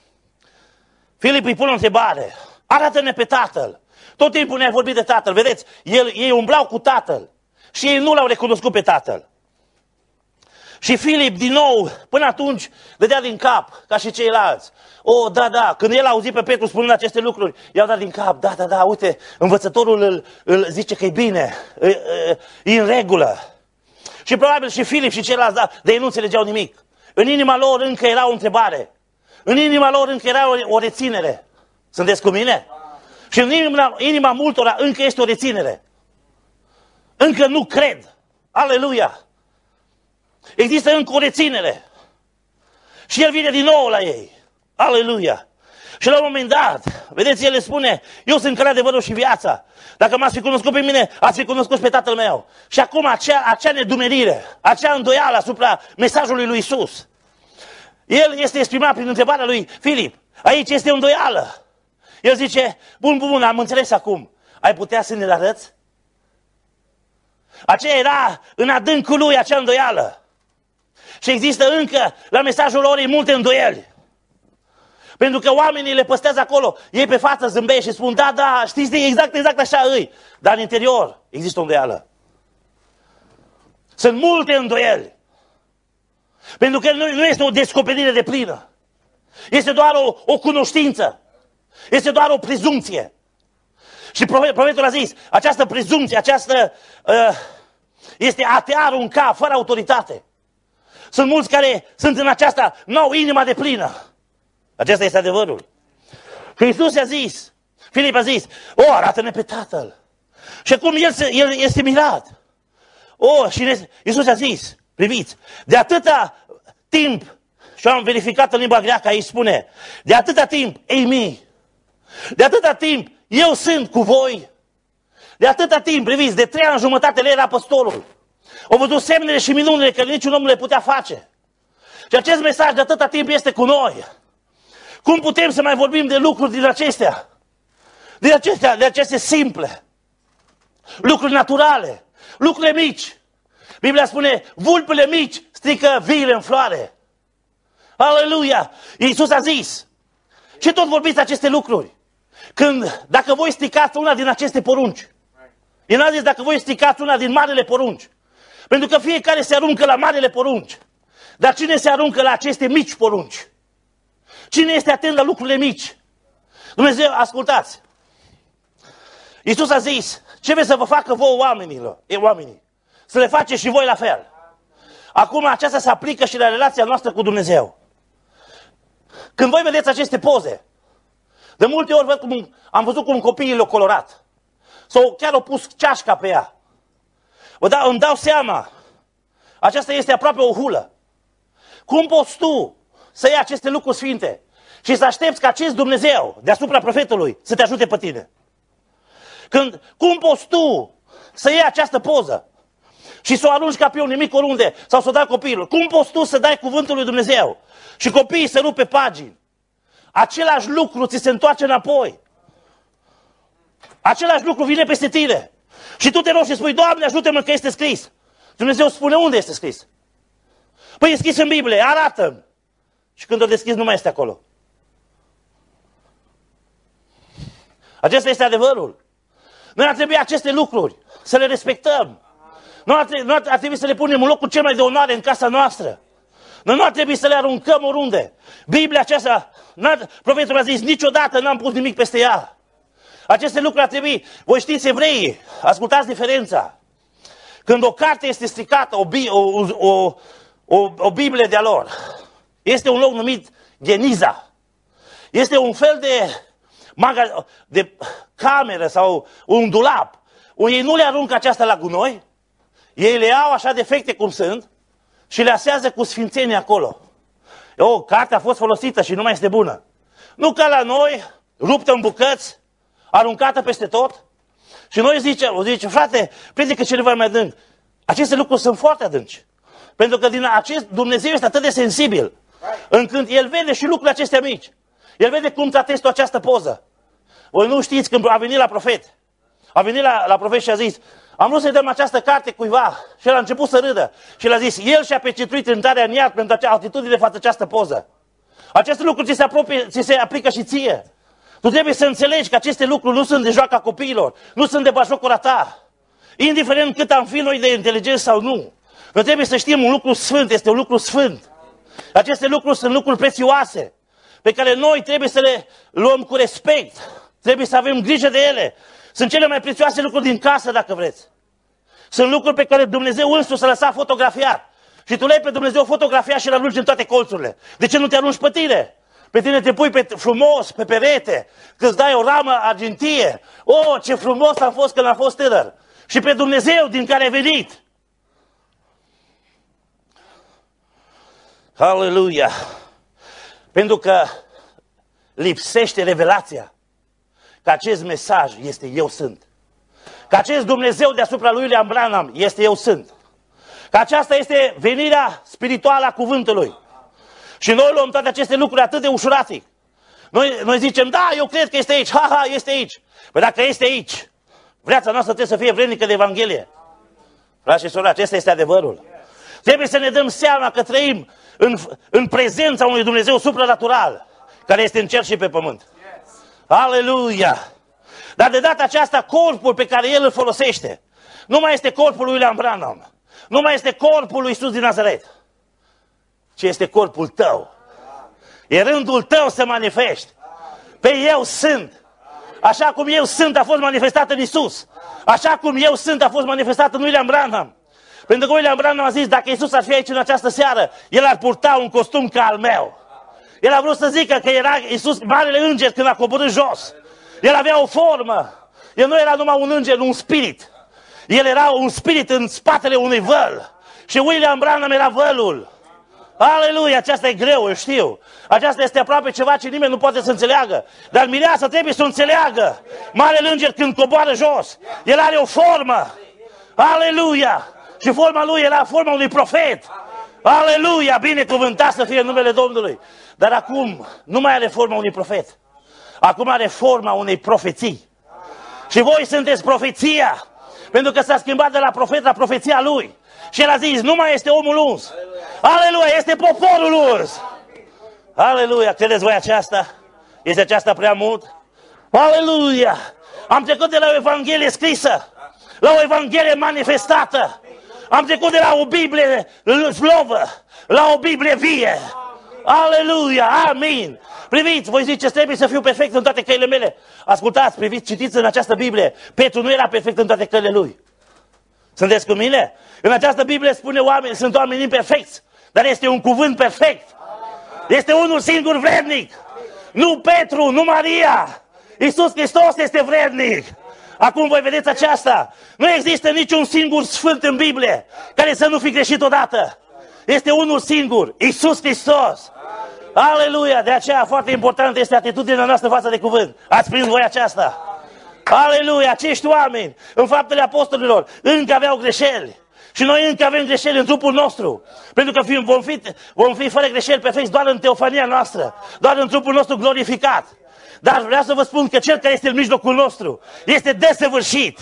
îi pune o întrebare. Arată-ne pe Tatăl. Tot timpul ne-a vorbit de Tatăl. Vedeți, ei umblau cu Tatăl. Și ei nu l-au recunoscut pe Tatăl. Și Filip, din nou, până atunci, dădea din cap, ca și ceilalți. Da, când el a auzit pe Petru spunând aceste lucruri, i-au dat din cap, da, uite, învățătorul îl zice că e bine, e în regulă. Și probabil și Filip și ceilalți, dar ei nu înțelegeau nimic. În inima lor încă era o întrebare. În inima lor încă era o reținere. Sunteți cu mine? Și în inima multora încă este o reținere. Încă nu cred. Aleluia! Există încă o reținere. Și El vine din nou la ei. Aleluia! Și la un moment dat, vedeți, El le spune, eu sunt calea, adevărul și viața. Dacă m-ați fi cunoscut pe mine, ați fi cunoscut pe Tatăl meu. Și acum acea nedumerire, acea îndoială asupra mesajului lui Iisus. El este exprimat prin întrebarea lui Filip. Aici este o îndoială. El zice, bun, am înțeles acum. Ai putea să ne-l arăți? Aceea era în adâncul lui, acea îndoială. Și există încă la mesajul orei multe îndoieli. Pentru că oamenii le păstrează acolo. Ei pe față zâmbește și spun, da, știți, exact așa îi. Dar în interior există o îndoială. Sunt multe îndoieli. Pentru că nu este o descoperire de plină. Este doar o cunoștință. Este doar o prezumție. Și profetul a zis, această prezumție, este a te arunca fără autoritate. Sunt mulți care sunt în aceasta, nu au inima de plină. Acesta este adevărul. Și Iisus a zis, Filip a zis, arată-ne pe Tatăl. Și acum el este mirat. Și Iisus a zis, priviți, de atâta timp, și am verificat în limba greacă, aici spune, de atâta timp, Eimi, de atâta timp, eu sunt cu voi. De atâta timp, priviți, de 3 ani și jumătate le era păstorul. Au văzut semnele și minunile că niciun om nu le putea face. Și acest mesaj de atâta timp este cu noi. Cum putem să mai vorbim de lucruri din acestea? De aceste simple. Lucruri naturale. Lucrurile mici. Biblia spune, vulpele mici strică viile în floare. Aleluia! Iisus a zis. Și tot vorbiți aceste lucruri. Dacă voi stricați una din aceste porunci, El n-a zis dacă voi stricați una din marele porunci. Pentru că fiecare se aruncă la marele porunci. Dar cine se aruncă la aceste mici porunci? Cine este atent la lucrurile mici? Dumnezeu, ascultați. Iisus a zis, ce vreți să vă facă vouă oamenii? Să le faceți și voi la fel. Acum aceasta se aplică și la relația noastră cu Dumnezeu. Când voi vedeți aceste poze, de multe ori am văzut cum copiii le-au colorat. Sau chiar au pus ceașca pe ea. Îmi dau seama, aceasta este aproape o hulă. Cum poți tu să iei aceste lucruri sfinte și să aștepți ca acest Dumnezeu deasupra profetului să te ajute pe tine? Cum poți tu să iei această poză și să o arunci ca pe un nimic oriunde sau să o dai copiilor? Cum poți tu să dai cuvântul lui Dumnezeu și copiii să rupe pagini? Același lucru ți se întoarce înapoi. Același lucru vine peste tine. Și tu te rogi și spui, Doamne, ajută-mă că este scris. Dumnezeu spune, unde este scris? Păi e scris în Biblie, arată-mi. Și când o deschizi, nu mai este acolo. Acesta este adevărul. Noi ar trebui aceste lucruri să le respectăm. Nu ar trebui să le punem în locul cel mai de onoare în casa noastră. Noi nu ar trebui să le aruncăm oriunde. Biblia aceasta, profetul a zis, niciodată n-am pus nimic peste ea. Aceste lucruri ar trebui, voi știți evreii, ascultați diferența. Când o carte este stricată, o Biblie de-a lor, este un loc numit Geniza. Este un fel de cameră sau un dulap. Ei nu le aruncă aceasta la gunoi, ei le iau așa defecte cum sunt și le asează cu sfințenie acolo. Cartea a fost folosită și nu mai este bună. Nu ca la noi, ruptă în bucăți, aruncată peste tot. Și noi zice, frate, predică ceva mai adânc. Aceste lucruri sunt foarte adânci. Pentru că din acest Dumnezeu este atât de sensibil, încât El vede și lucrurile acestea mici. El vede cum tratezi tu această poză. Voi nu știți când a venit la profet. A venit la profet și a zis, am vrut să-i dăm această carte cuiva. Și el a început să râdă. Și el a zis, el și-a pecetuit trântarea în iad pentru atitudine față această poză. Aceste lucruri ți se aplică și ție. Tu trebuie să înțelegi că aceste lucruri nu sunt de joaca copiilor, nu sunt de bașocura ta. Indiferent cât am fi noi de inteligenți sau nu. Noi trebuie să știm un lucru sfânt, este un lucru sfânt. Aceste lucruri sunt lucruri prețioase, pe care noi trebuie să le luăm cu respect. Trebuie să avem grijă de ele. Sunt cele mai prețioase lucruri din casă, dacă vreți. Sunt lucruri pe care Dumnezeu însuși s-a lăsat fotografiat. Și tu le-ai pe Dumnezeu fotografiat și îl arunci în toate colțurile. De ce nu te arunci pe tine? Pe tine te pui frumos pe perete, că îți dai o ramă argintie. Ce frumos am fost când am fost tânăr. Și pe Dumnezeu din care ai venit. Aleluia! Pentru că lipsește revelația că acest mesaj este eu sunt. Că acest Dumnezeu deasupra lui William Branham este eu sunt. Că aceasta este venirea spirituală a cuvântului. Și noi luăm toate aceste lucruri atât de ușuratic. Noi zicem, da, eu cred că este aici, este aici. Păi dacă este aici, viața noastră trebuie să fie vrednică de Evanghelie. Frați și surori, acesta este adevărul. Trebuie să ne dăm seama că trăim în prezența unui Dumnezeu supranatural, care este în cer și pe pământ. Aleluia! Dar de data aceasta, corpul pe care El îl folosește, nu mai este corpul lui William Branham, nu mai este corpul lui Iisus din Nazaret, ci este corpul tău. E rândul tău să manifesti. Pe eu sunt. Așa cum eu sunt a fost manifestat în Iisus. Așa cum eu sunt a fost manifestat în William Branham. Pentru că William Branham a zis, dacă Iisus ar fi aici în această seară, El ar purta un costum ca al meu. El a vrut să zică că era Iisus, marele înger, când a coborât jos. El avea o formă. El nu era numai un înger, un spirit. El era un spirit în spatele unui văl. Și William Branham era vălul. Aleluia, aceasta e greu, eu știu. Aceasta este aproape ceva ce nimeni nu poate să înțeleagă. Dar mireasa trebuie să o înțeleagă. Marele înger când coboară jos, el are o formă. Aleluia! Și forma lui era forma unui profet. Aleluia! Binecuvântat să fie numele Domnului. Dar acum nu mai are forma unui profet. Acum are forma unei profeții. Și voi sunteți profeția. Pentru că s-a schimbat de la profet la profeția lui. Și el a zis, nu mai este omul uns. Aleluia, este poporul uns. Aleluia, credeți voi aceasta? Este aceasta prea mult? Aleluia! Am trecut de la o Evanghelie scrisă la o Evanghelie manifestată. Am trecut de la o Biblie slovă la o Biblie vie. Aleluia, amin. Priviți, voi ziceți, trebuie să fiu perfect în toate căile mele. Ascultați, priviți, citiți în această Biblie. Petru nu era perfect în toate căile lui. Sunteți cu mine? În această Biblie spune sunt oameni imperfecți, dar este un cuvânt perfect. Este unul singur vrednic. Nu Petru, nu Maria. Iisus Hristos este vrednic. Acum voi vedeți aceasta. Nu există niciun singur sfânt în Biblie care să nu fi greșit odată. Este unul singur, Iisus Hristos. Aleluia! De aceea foarte important este atitudinea noastră față de cuvânt. Ați prins voi aceasta? Aleluia! Acești oameni, în Faptele Apostolilor, încă aveau greșeli. Și noi încă avem greșeli în trupul nostru. Pentru că vom fi fără greșeli perfecți doar în teofania noastră. Doar în trupul nostru glorificat. Dar vreau să vă spun că Cel care este în mijlocul nostru este desăvârșit.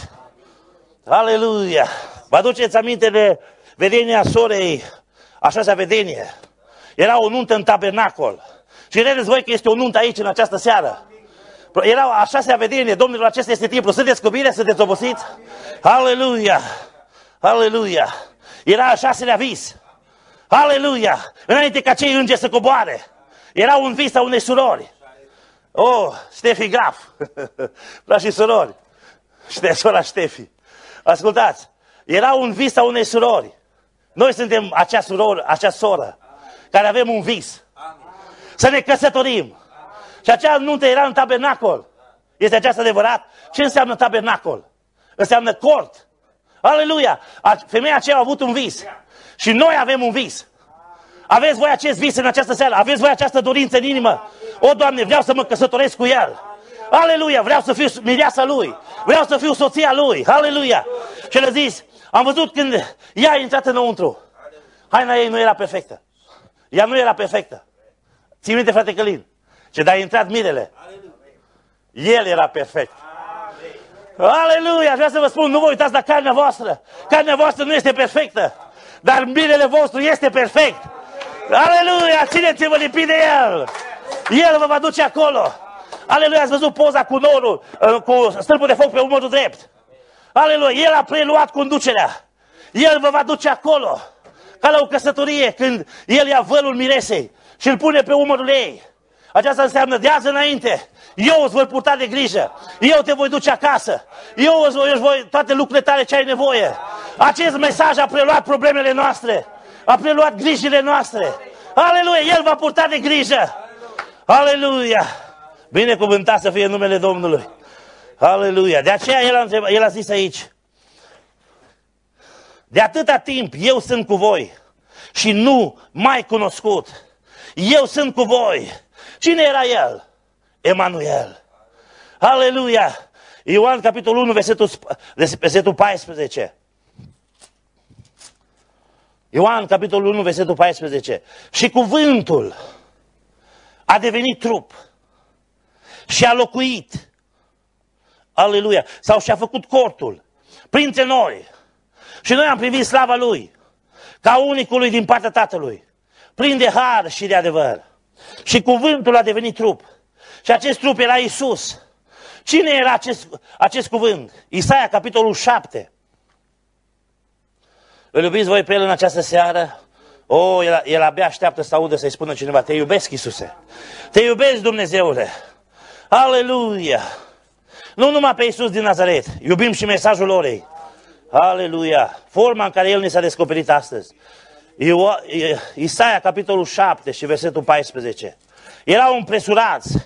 Aleluia! Vă aduceți aminte de vedenia sorei, a șasea vedenie? Era o nuntă în tabernacol. Și credeți voi că este o nuntă aici în această seară? Era a șasea vedenie, domnilor, acesta este timpul. Sunteți cu bine? Sunteți obosiți? Aleluia! Aleluia! Era a șaselea vis. Aleluia! Înainte ca cei îngeri să coboare. Era un vis a unei surori. Oh, Ștefi Graf. Frați și surori. Sora Ștefi. Ascultați. Era un vis a unei surori. Noi suntem acea soră care avem un vis. Să ne căsătorim. Și acea nuntă era în tabernacol. Este aceasta adevărat? Ce înseamnă tabernacol? Înseamnă cort. Aleluia! Femeia aceea a avut un vis. Și noi avem un vis. Aveți voi acest vis în această seară? Aveți voi această dorință în inimă? O, Doamne, vreau să mă căsătoresc cu El. Aleluia! Vreau să fiu mireasa Lui. Vreau să fiu soția Lui. Aleluia! Și el a zis, am văzut când ea a intrat înăuntru. Haina ei nu era perfectă. Ea nu era perfectă. Ții minte, frate Călin? Ce dar a intrat mirele. El era perfect. Aleluia! Vreau să vă spun, nu vă uitați la carnea voastră. Carnea voastră nu este perfectă. Dar mirele vostru este perfect. Aleluia! Țineți-vă lipit de El. El vă va duce acolo. Aleluia! Ați văzut poza cu norul, cu stâlpul de foc pe umărul drept. Aleluia! El a preluat conducerea. El vă va duce acolo. Ca la o căsătorie, când El ia vălul miresei și îl pune pe umărul ei. Aceasta înseamnă de azi înainte. Eu îți voi purta de grijă. Eu te voi duce acasă. Eu îți voi toate lucrurile tale ce ai nevoie. Acest mesaj a preluat problemele noastre. A preluat grijile noastre. Aleluia! El va purta de grijă. Aleluia! Binecuvântat să fie numele Domnului. Aleluia! De aceea el a zis aici. De atâta timp eu sunt cu voi și nu mai cunoscut. Eu sunt cu voi. Cine era El? Emanuel. Aleluia! Ioan, capitolul 1, versetul 14. Ioan, capitolul 1, versetul 14. Și cuvântul a devenit trup și a locuit. Aleluia! Sau și-a făcut cortul printre noi. Și noi am privit slava Lui ca unicului din partea Tatălui, plin de har și de adevăr. Și cuvântul a devenit trup. Și acest trup era Iisus. Cine era acest cuvânt? Isaia, capitolul 7. Îl iubiți voi pe El în această seară? El abia așteaptă să audă să-i spună cineva, te iubesc, Iisuse. Te iubesc, Dumnezeule. Aleluia. Nu numai pe Iisus din Nazaret, iubim și mesajul orei. Aleluia. Forma în care El ne s-a descoperit astăzi. Isaia, capitolul 7 și versetul 14. Erau împresurați.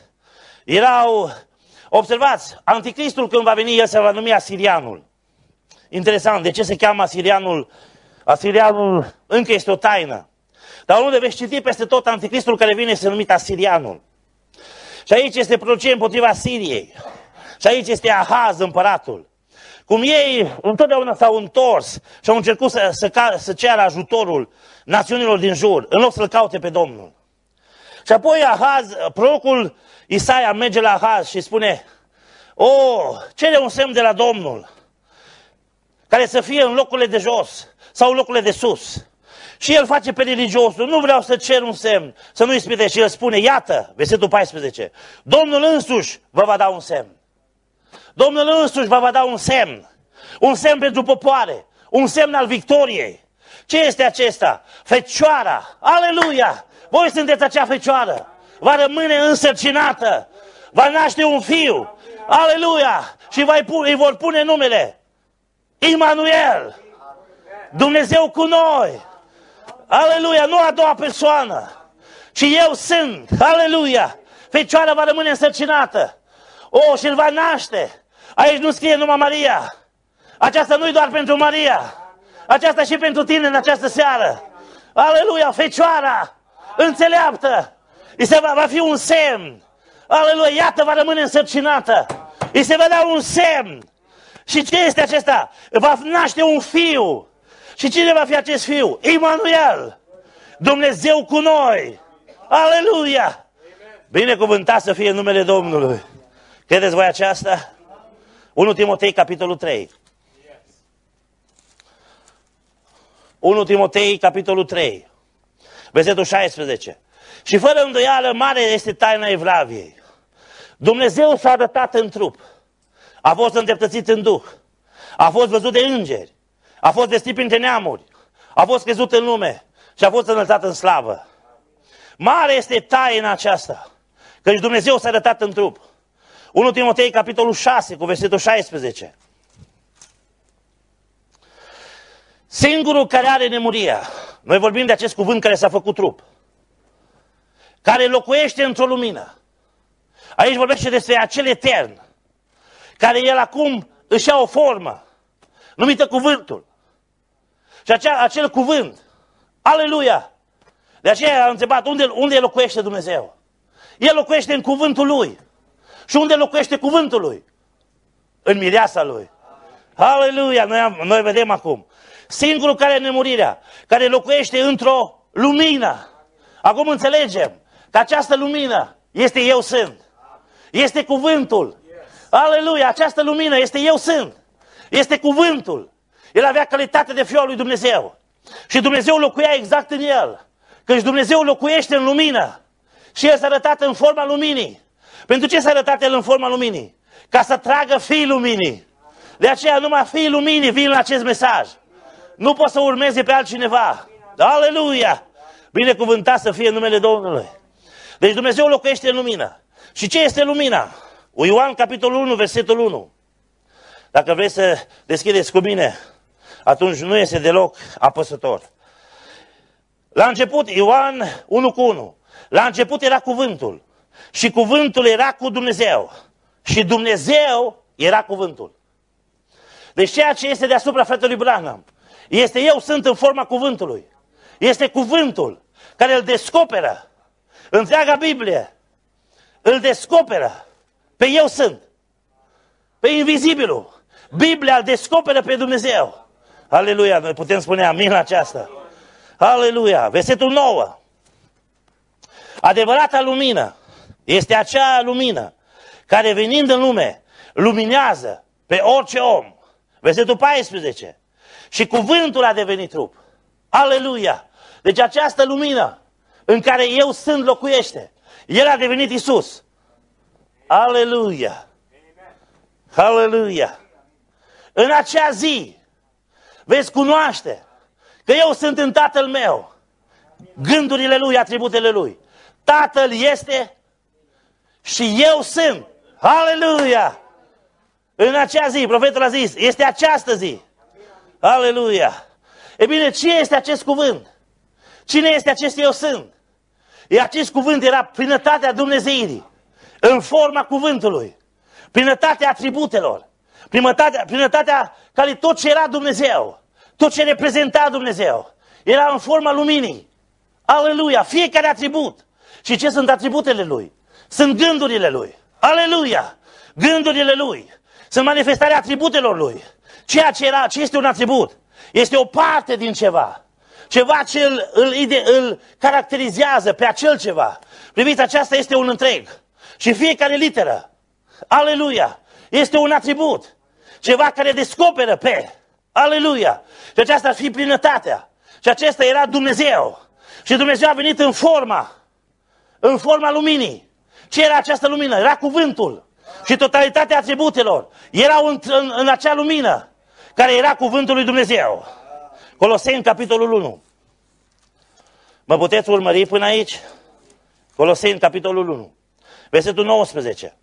Observați, anticristul când va veni, el se va numi Asirianul. Interesant, de ce se cheamă Asirianul? Asirianul încă este o taină. Dar unde veți citi peste tot, anticristul care vine se numit Asirianul. Și aici este prorocie împotriva Siriei. Și aici este Ahaz, împăratul. Cum ei întotdeauna s-au întors și au încercat să ceară ajutorul națiunilor din jur, în loc să-L caute pe Domnul. Și apoi Ahaz, prorocul Isaia merge la Ahaz și spune, cere un semn de la Domnul, care să fie în locurile de jos sau în locurile de sus. Și el face pe religiosul, nu vreau să cer un semn, să nu ispite. Și el spune, iată, versetul 14, Domnul însuși vă va da un semn. Domnul însuși vă va da un semn. Un semn pentru popoare. Un semn al victoriei. Ce este acesta? Fecioara. Aleluia! Voi sunteți acea fecioară. Va rămâne însărcinată. Va naște un fiu. Aleluia! Și îi vor pune numele Immanuel. Dumnezeu cu noi. Aleluia! Nu a doua persoană, ci eu sunt. Aleluia! Fecioara va rămâne însărcinată. O, și îl va naște. Aici nu scrie numai Maria. Aceasta nu-i doar pentru Maria. Aceasta și pentru tine în această seară. Aleluia! Fecioara înțeleaptă. Va fi un semn. Aleluia! Iată, va rămâne însărcinată. Îi se va da un semn. Și ce este acesta? Va naște un fiu. Și cine va fi acest fiu? Immanuel. Dumnezeu cu noi. Aleluia! Binecuvântat să fie numele Domnului. Credeți voi aceasta? 1 Timotei, capitolul 3. 1 Timotei, capitolul 3. Versetul 16. Și fără îndoială mare este taina Evlaviei. Dumnezeu s-a arătat în trup. A fost îndreptățit în duh. A fost văzut de îngeri. A fost vestit printre neamuri. A fost crezut în lume. Și a fost înălțat în slavă. Mare este taina aceasta. Căci Dumnezeu s-a arătat în trup. 1 Timotei, capitolul 6, cu versetul 16. Singurul care are nemuria. Noi vorbim de acest cuvânt care s-a făcut trup. Care locuiește într-o lumină. Aici vorbește despre acel etern. Care el acum își ia o formă. Numită cuvântul. Și acel cuvânt. Aleluia! De aceea am întrebat unde locuiește Dumnezeu. El locuiește în cuvântul Lui. Și unde locuiește cuvântul Lui? În mireasa Lui. Aleluia! Noi vedem acum. Singurul care are nemurirea, care locuiește într-o lumină. Acum înțelegem că această lumină este eu sunt. Este cuvântul. Aleluia! Această lumină este eu sunt. Este cuvântul. El avea calitate de Fiul al lui Dumnezeu. Și Dumnezeu locuia exact în el. Căci Dumnezeu locuiește în lumină. Și El s-a arătat în forma luminii. Pentru ce s-a arătat El în forma luminii? Ca să tragă fiii luminii. De aceea numai fiii luminii vin la acest mesaj. Nu poți să urmeze pe altcineva. Aleluia! Binecuvântat să fie numele Domnului. Deci Dumnezeu locuiește în lumină. Și ce este lumina? Ioan, capitolul 1, versetul 1. Dacă vrei să deschideți cu mine, atunci nu este deloc apăsător. La început, Ioan 1:1. La început era cuvântul. Și cuvântul era cu Dumnezeu. Și Dumnezeu era cuvântul. Deci ceea ce este deasupra fratelui Branham este eu sunt în forma cuvântului. Este cuvântul care îl descoperă. Întreaga Biblie îl descoperă pe eu sunt. Pe invizibilul. Biblia îl descoperă pe Dumnezeu. Aleluia, noi putem spune amin la aceasta. Aleluia, versetul 9. Adevărata lumină este acea lumină care venind în lume luminează pe orice om. Versetul 14. Și cuvântul a devenit trup. Aleluia! Deci această lumină în care eu sunt locuiește. El a devenit Iisus. Aleluia! Aleluia! În acea zi veți cunoaște că eu sunt în Tatăl meu. Gândurile Lui, atributele Lui. Tatăl este și eu sunt. Aleluia! În acea zi, profetul a zis, este această zi. Aleluia! E bine, ce este acest cuvânt? Cine este acest eu sunt? Acest cuvânt era plinătatea Dumnezeirii, în forma cuvântului, plinătatea atributelor, plinătatea care tot ce era Dumnezeu, tot ce reprezenta Dumnezeu, era în forma luminii. Aleluia! Fiecare atribut. Și ce sunt atributele Lui? Sunt gândurile Lui. Aleluia! Gândurile Lui. Sunt manifestarea atributelor Lui. Ceea ce este un atribut. Este o parte din ceva. Ceva ce îl caracterizează pe acel ceva. Priviți, aceasta este un întreg. Și fiecare literă, aleluia, este un atribut. Ceva care descoperă pe, aleluia. Și aceasta ar fi plinătatea. Și acesta era Dumnezeu. Și Dumnezeu a venit în forma luminii. Ce era această lumină? Era cuvântul. Și totalitatea atributelor erau în acea lumină care era cuvântul lui Dumnezeu. Coloseni, capitolul 1. Mă puteți urmări până aici? Coloseni, capitolul 1. Versetul 19.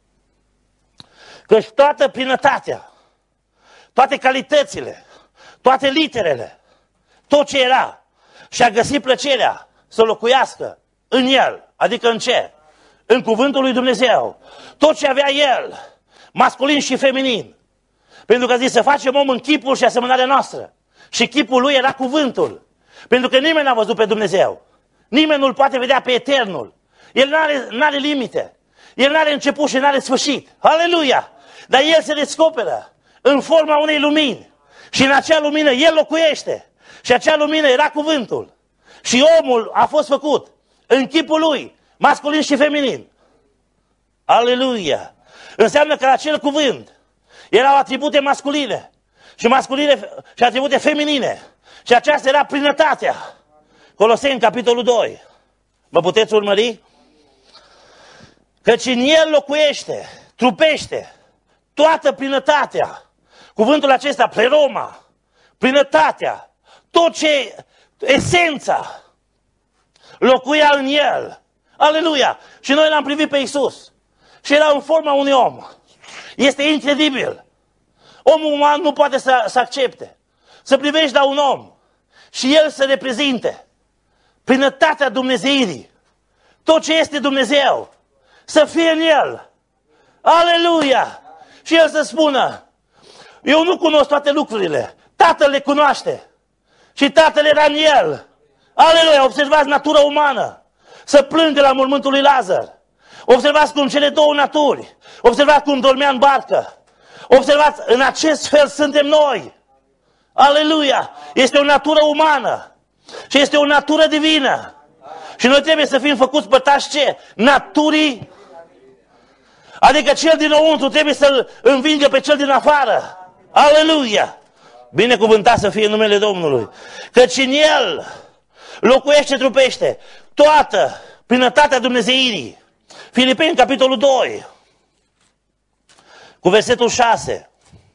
Căci toată plinătatea, toate calitățile, toate literele, tot ce era, și-a găsit plăcerea să locuiască în el. Adică în ce? În cuvântul lui Dumnezeu. Tot ce avea el, masculin și feminin. Pentru că a zis să facem om în chipul și asemănarea noastră. Și chipul lui era cuvântul. Pentru că nimeni n-a văzut pe Dumnezeu. Nimeni nu-L poate vedea pe Eternul. El n-are limite. El n-are început și n-are sfârșit. Aleluia! Dar El se descoperă în forma unei lumini. Și în acea lumină El locuiește. Și acea lumină era cuvântul. Și omul a fost făcut în chipul lui, masculin și feminin. Aleluia! Înseamnă că acel cuvânt erau atribute masculine și atribute feminine. Și aceasta era plinătatea. Coloseni, capitolul 2. Mă puteți urmări? Căci în el locuiește, trupește, toată plinătatea. Cuvântul acesta, pleroma, plinătatea, tot ce, esența, locuia în el. Aleluia! Și noi l-am privit pe Iisus. Și era în forma unui om. Este incredibil. Omul uman nu poate să accepte. Să privești la un om și el să reprezinte plinătatea Dumnezeirii. Tot ce este Dumnezeu să fie în el. Aleluia! Și el să spună, eu nu cunosc toate lucrurile. Tatăl le cunoaște. Și Tatăl era în el. Aleluia! Observați natura umană. Să plângă la mormântul lui Lazar. Observați cum cele două naturi. Observați cum dormea în barcă. Observați, în acest fel suntem noi. Aleluia! Este o natură umană. Și este o natură divină. Și noi trebuie să fim făcuți părtași ce? Naturii. Adică cel dinăuntru trebuie să-l învingă pe cel din afară. Aleluia! Binecuvântat să fie numele Domnului. Căci în el locuiește, trupește toată plinătatea Dumnezeirii. Filipeni, capitolul 2, cu versetul 6.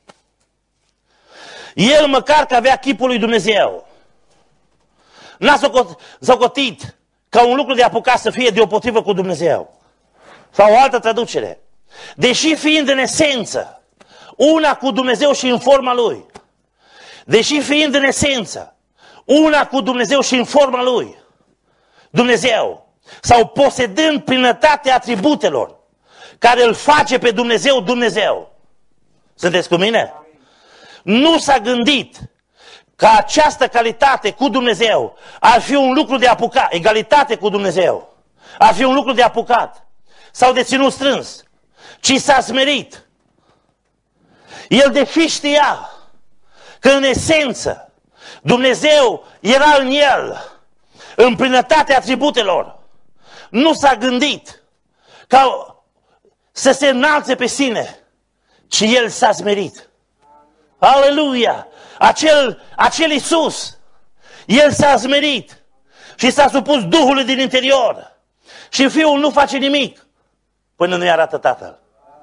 El măcar că avea chipul lui Dumnezeu. N-a socotit ca un lucru de apucat să fie deopotrivă cu Dumnezeu. Sau o altă traducere. Deși fiind în esență una cu Dumnezeu și în forma Lui. Deși fiind în esență una cu Dumnezeu și în forma Lui. Dumnezeu. Sau posedând plinătatea atributelor care îl face pe Dumnezeu Dumnezeu. Sunteți cu mine? Nu s-a gândit că această calitate cu Dumnezeu ar fi un lucru de apucat, egalitate cu Dumnezeu, ar fi un lucru de apucat sau de ținut strâns, ci s-a smerit. El deși știa că în esență Dumnezeu era în el, în plinătatea atributelor, nu s-a gândit ca să se înalțe pe sine, ci el s-a smerit. Aleluia! Acel Iisus, el s-a smerit și s-a supus Duhului din interior. Și Fiul nu face nimic până nu-i arată Tatăl.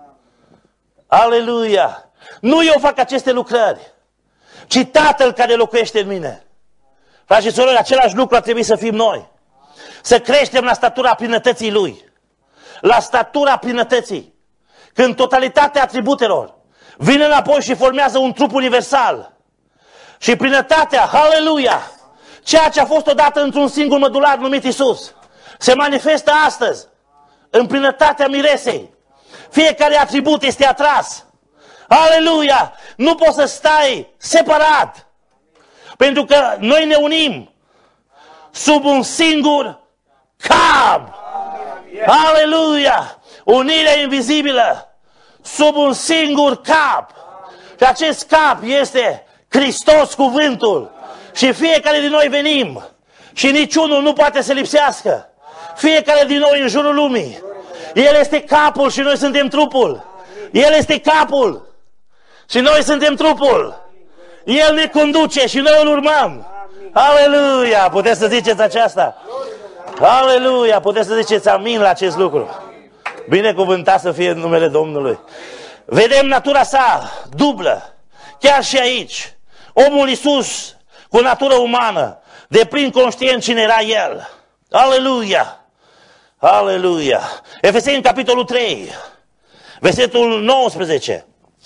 Aleluia! Nu eu fac aceste lucrări, ci Tatăl care locuiește în mine. Frați și surori, același lucru ar trebui să fim noi. Să creștem la statura plinătății Lui. La statura plinătății. Când totalitatea atributelor vine înapoi și formează un trup universal. Și plinătatea, aleluia, ceea ce a fost odată într-un singur mădular numit Iisus, se manifestă astăzi în plinătatea miresei. Fiecare atribut este atras. Aleluia! Nu poți să stai separat. Pentru că noi ne unim sub un singur cap. Aleluia! Unirea invizibilă sub un singur cap. Și acest cap este Hristos cuvântul. Și fiecare din noi venim și niciunul nu poate să lipsească. Fiecare din noi în jurul lumii. El este capul și noi suntem trupul. El este capul și noi suntem trupul. El ne conduce și noi îl urmăm. Aleluia! Puteți să ziceți aceasta? Aleluia! Puteți să ziceți amin la acest lucru. Binecuvântat să fie numele Domnului. Vedem natura sa dublă. Chiar și aici. omul Iisus cu natură umană, de plin conștient cine era El. Aleluia! Aleluia! Efeseni, capitolul 3, versetul 19.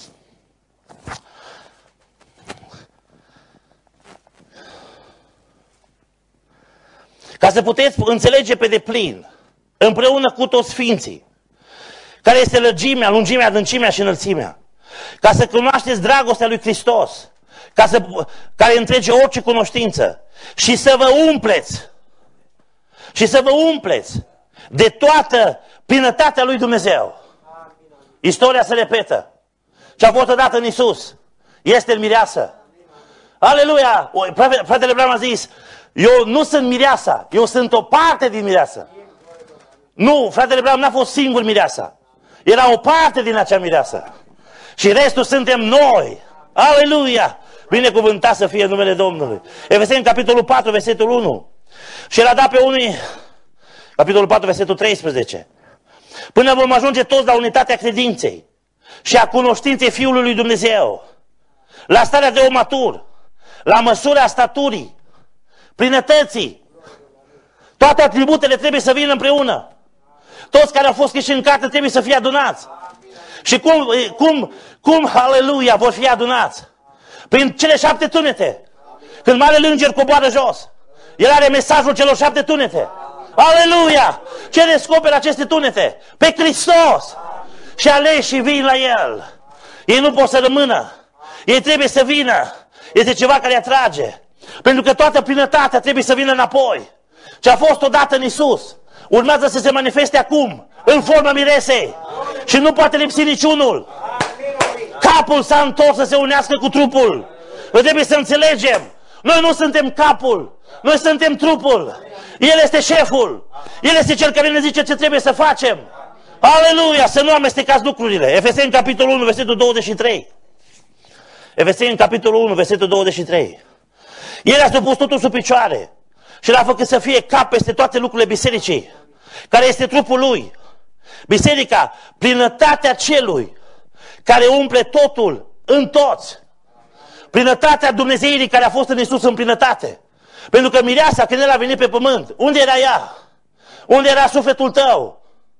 Ca să puteți înțelege pe deplin, împreună cu toți sfinții, care este lărgimea, lungimea, adâncimea și înălțimea, ca să cunoașteți dragostea lui Hristos, care întrege orice cunoștință, și să vă umpleți de toată plinătatea lui Dumnezeu. Istoria se repetă. Ce a fost odată în Iisus este în mireasă. Aleluia! Fratele Branham a zis, eu nu sunt mireasa, eu sunt o parte din mireasă. Nu, fratele Branham n-a fost singur mireasa. Era o parte din acea mireasă. Și restul suntem noi. Aleluia! Binecuvântat să fie numele Domnului. Efeseni, capitolul 4, versetul 1. Și el a dat pe unii, capitolul 4, versetul 13. Până vom ajunge toți la unitatea credinței și a cunoștinței Fiului lui Dumnezeu, la starea de om matur, la măsura staturii, plinătății. Toate atributele trebuie să vină împreună. Toți care au fost scriși în carte trebuie să fie adunați. Și cum, aleluia, vor fi adunați? Prin cele 7 tunete. Când Marele Înger coboară jos, el are mesajul celor 7 tunete. Aleluia! Ce descoperă aceste tunete? Pe Hristos! Și aleși vin la El. Ei nu pot să rămână. Ei trebuie să vină. Este ceva care atrage. Pentru că toată plinătatea trebuie să vină înapoi. Ce a fost odată în Iisus urmează să se manifeste acum în formă miresei. Și nu poate lipsi niciunul. Capul s-a întors să se unească cu trupul. Noi trebuie să înțelegem. Noi nu suntem capul. Noi suntem trupul. El este șeful. El este cel care ne zice ce trebuie să facem. Aleluia! Să nu amestecați lucrurile. Efeseni, capitolul 1, versetul 23. Efeseni, capitolul 1, versetul 23. El a supus totul sub picioare și l-a făcut să fie cap peste toate lucrurile bisericii, care este trupul lui. Biserica, plinătatea celui care umple totul în toți. Plinătatea Dumnezeirii care a fost în Iisus în plinătate. Pentru că mireasa, când El a venit pe pământ, unde era ea? Unde era sufletul tău?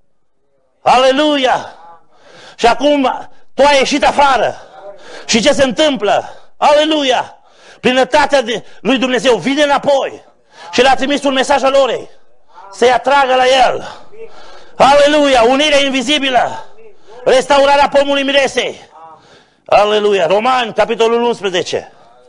Aleluia! Și acum tu ai ieșit afară. Și ce se întâmplă? Aleluia! Plinătatea lui Dumnezeu vine înapoi și le-a trimis un mesaj al lor să-i atragă la El. Aleluia! Unirea invizibilă. Restaurarea pomului miresei. Aleluia! Romani, capitolul 11.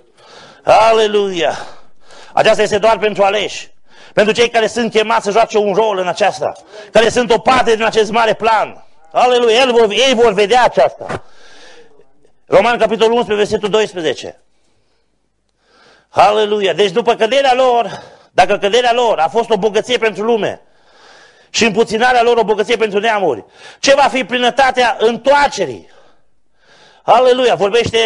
Aleluia! Aceasta este doar pentru aleși. Pentru cei care sunt chemați să joace un rol în aceasta. Care sunt o parte din acest mare plan. Aleluia! Ei vor vedea aceasta. Romani, capitolul 11, versetul 12. Aleluia! Deci după căderea lor, dacă căderea lor a fost o bogăție pentru lume și împuținarea lor o bogăție pentru neamuri, ce va fi plinătatea întoarcerii? Aleluia!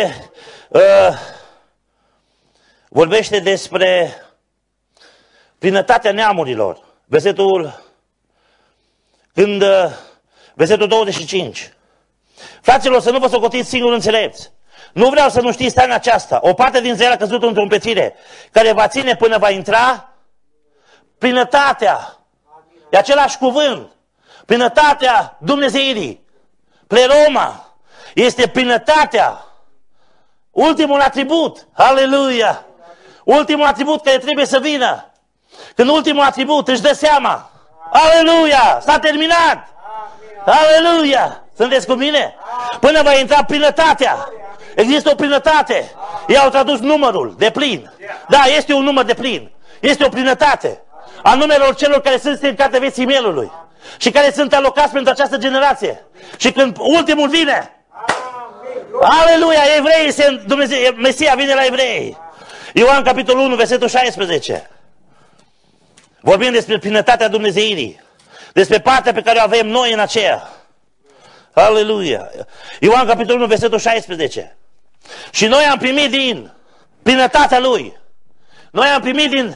Vorbește despre plinătatea neamurilor. Versetul 25. Fraților, să nu vă socotiți singuri înțelepți. Nu vreau să nu știți taina aceasta. O parte din Israel a căzut într-o împețire care va ține până va intra plinătatea. E același cuvânt. Plinătatea Dumnezeirii. Pleroma. Este plinătatea. Ultimul atribut. Aleluia. Ultimul atribut care trebuie să vină. Când ultimul atribut își dă seama. Aleluia. S-a terminat. Aleluia. Sunteți cu mine? Până va intra plinătatea. Există o plinătate. Ei au tradus numărul de plin. Da, este un număr de plin. Este o plinătate a numelor celor care sunt în cartea vieții mielului și care sunt alocați pentru această generație. Și când ultimul vine, aleluia, evreii, Mesia vine la evrei. Ioan, capitolul 1, versetul 16. Vorbim despre plinătatea Dumnezeirii, despre partea pe care o avem noi în aceea. Aleluia. Ioan, capitolul 1, versetul 16. Și noi am primit din plinătatea Lui. Noi am primit din...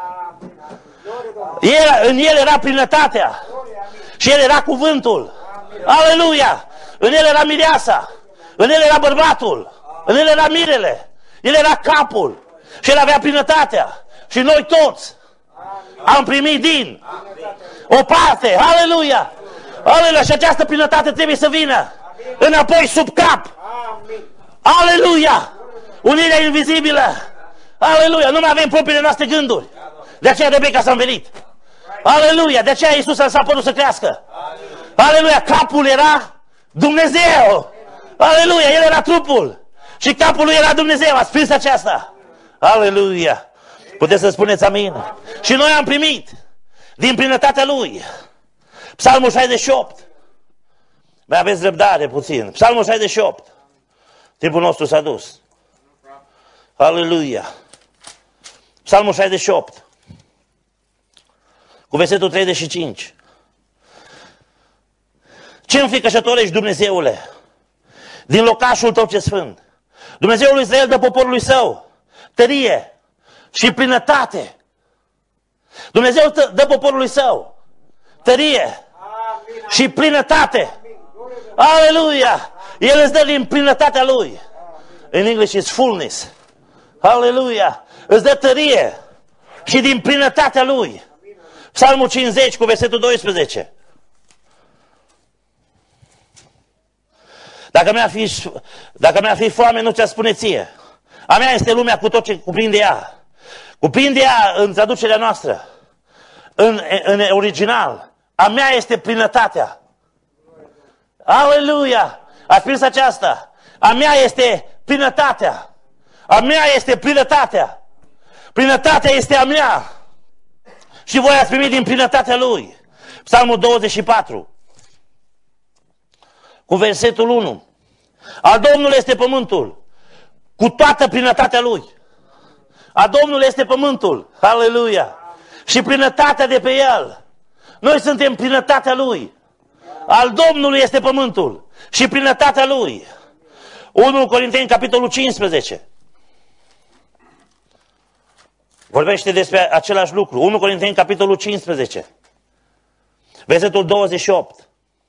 în El era plinătatea. Și El era cuvântul. Aleluia. În El era mireasa. În El era bărbatul. În El era mirele. El era capul și El avea plinătatea. Și noi toți am primit din o parte. Aleluia! Aleluia! Și această plinătate trebuie să vină înapoi sub cap. Aleluia! Unirea invizibilă. Aleluia! Nu mai avem propriile noastre gânduri. De aceea Rebecca s-a învelit. Aleluia! De aceea Iisus a lăsat părul să crească. Aleluia! Capul era Dumnezeu. Aleluia! El era trupul. Și capul lui era Dumnezeu. Ați prins aceasta? Aleluia! Puteți să spuneți amin? Și noi am primit din plinătatea Lui. Psalmul 68. Mai aveți răbdare puțin. Psalmul 68. Timpul nostru s-a dus. Aleluia! Psalmul 68. Cu versetul 35. Ce înfricoșător Dumnezeule, din locașul Tău ce sfânt. Dumnezeul lui Israel dă poporului Său tărie și plinătate. Dumnezeu dă poporului Său tărie și plinătate. Aleluia! El îți dă din plinătatea Lui. In English is fullness. Aleluia! Îți dă tărie și din plinătatea Lui. Psalmul 50 cu versetul 12. Dacă mi-ar fi foame, nu ți-a spune ție. A mea este lumea cu tot ce cuprinde ea. Cuprinde ea în traducerea noastră. În original. A mea este plinătatea. Aleluia! Ați prins aceasta? A mea este plinătatea. A mea este plinătatea. Plinătatea este a mea. Și voi ați primit din plinătatea Lui. Psalmul 24. Cu versetul 1. Al Domnului este pământul, cu toată plinătatea Lui. Al Domnului este pământul. Aleluia! Și plinătatea de pe El. Noi suntem plinătatea Lui. Al Domnului este pământul și plinătatea Lui. 1 Corinteni, capitolul 15. Vorbește despre același lucru. 1 Corinteni, capitolul 15. Versetul 28.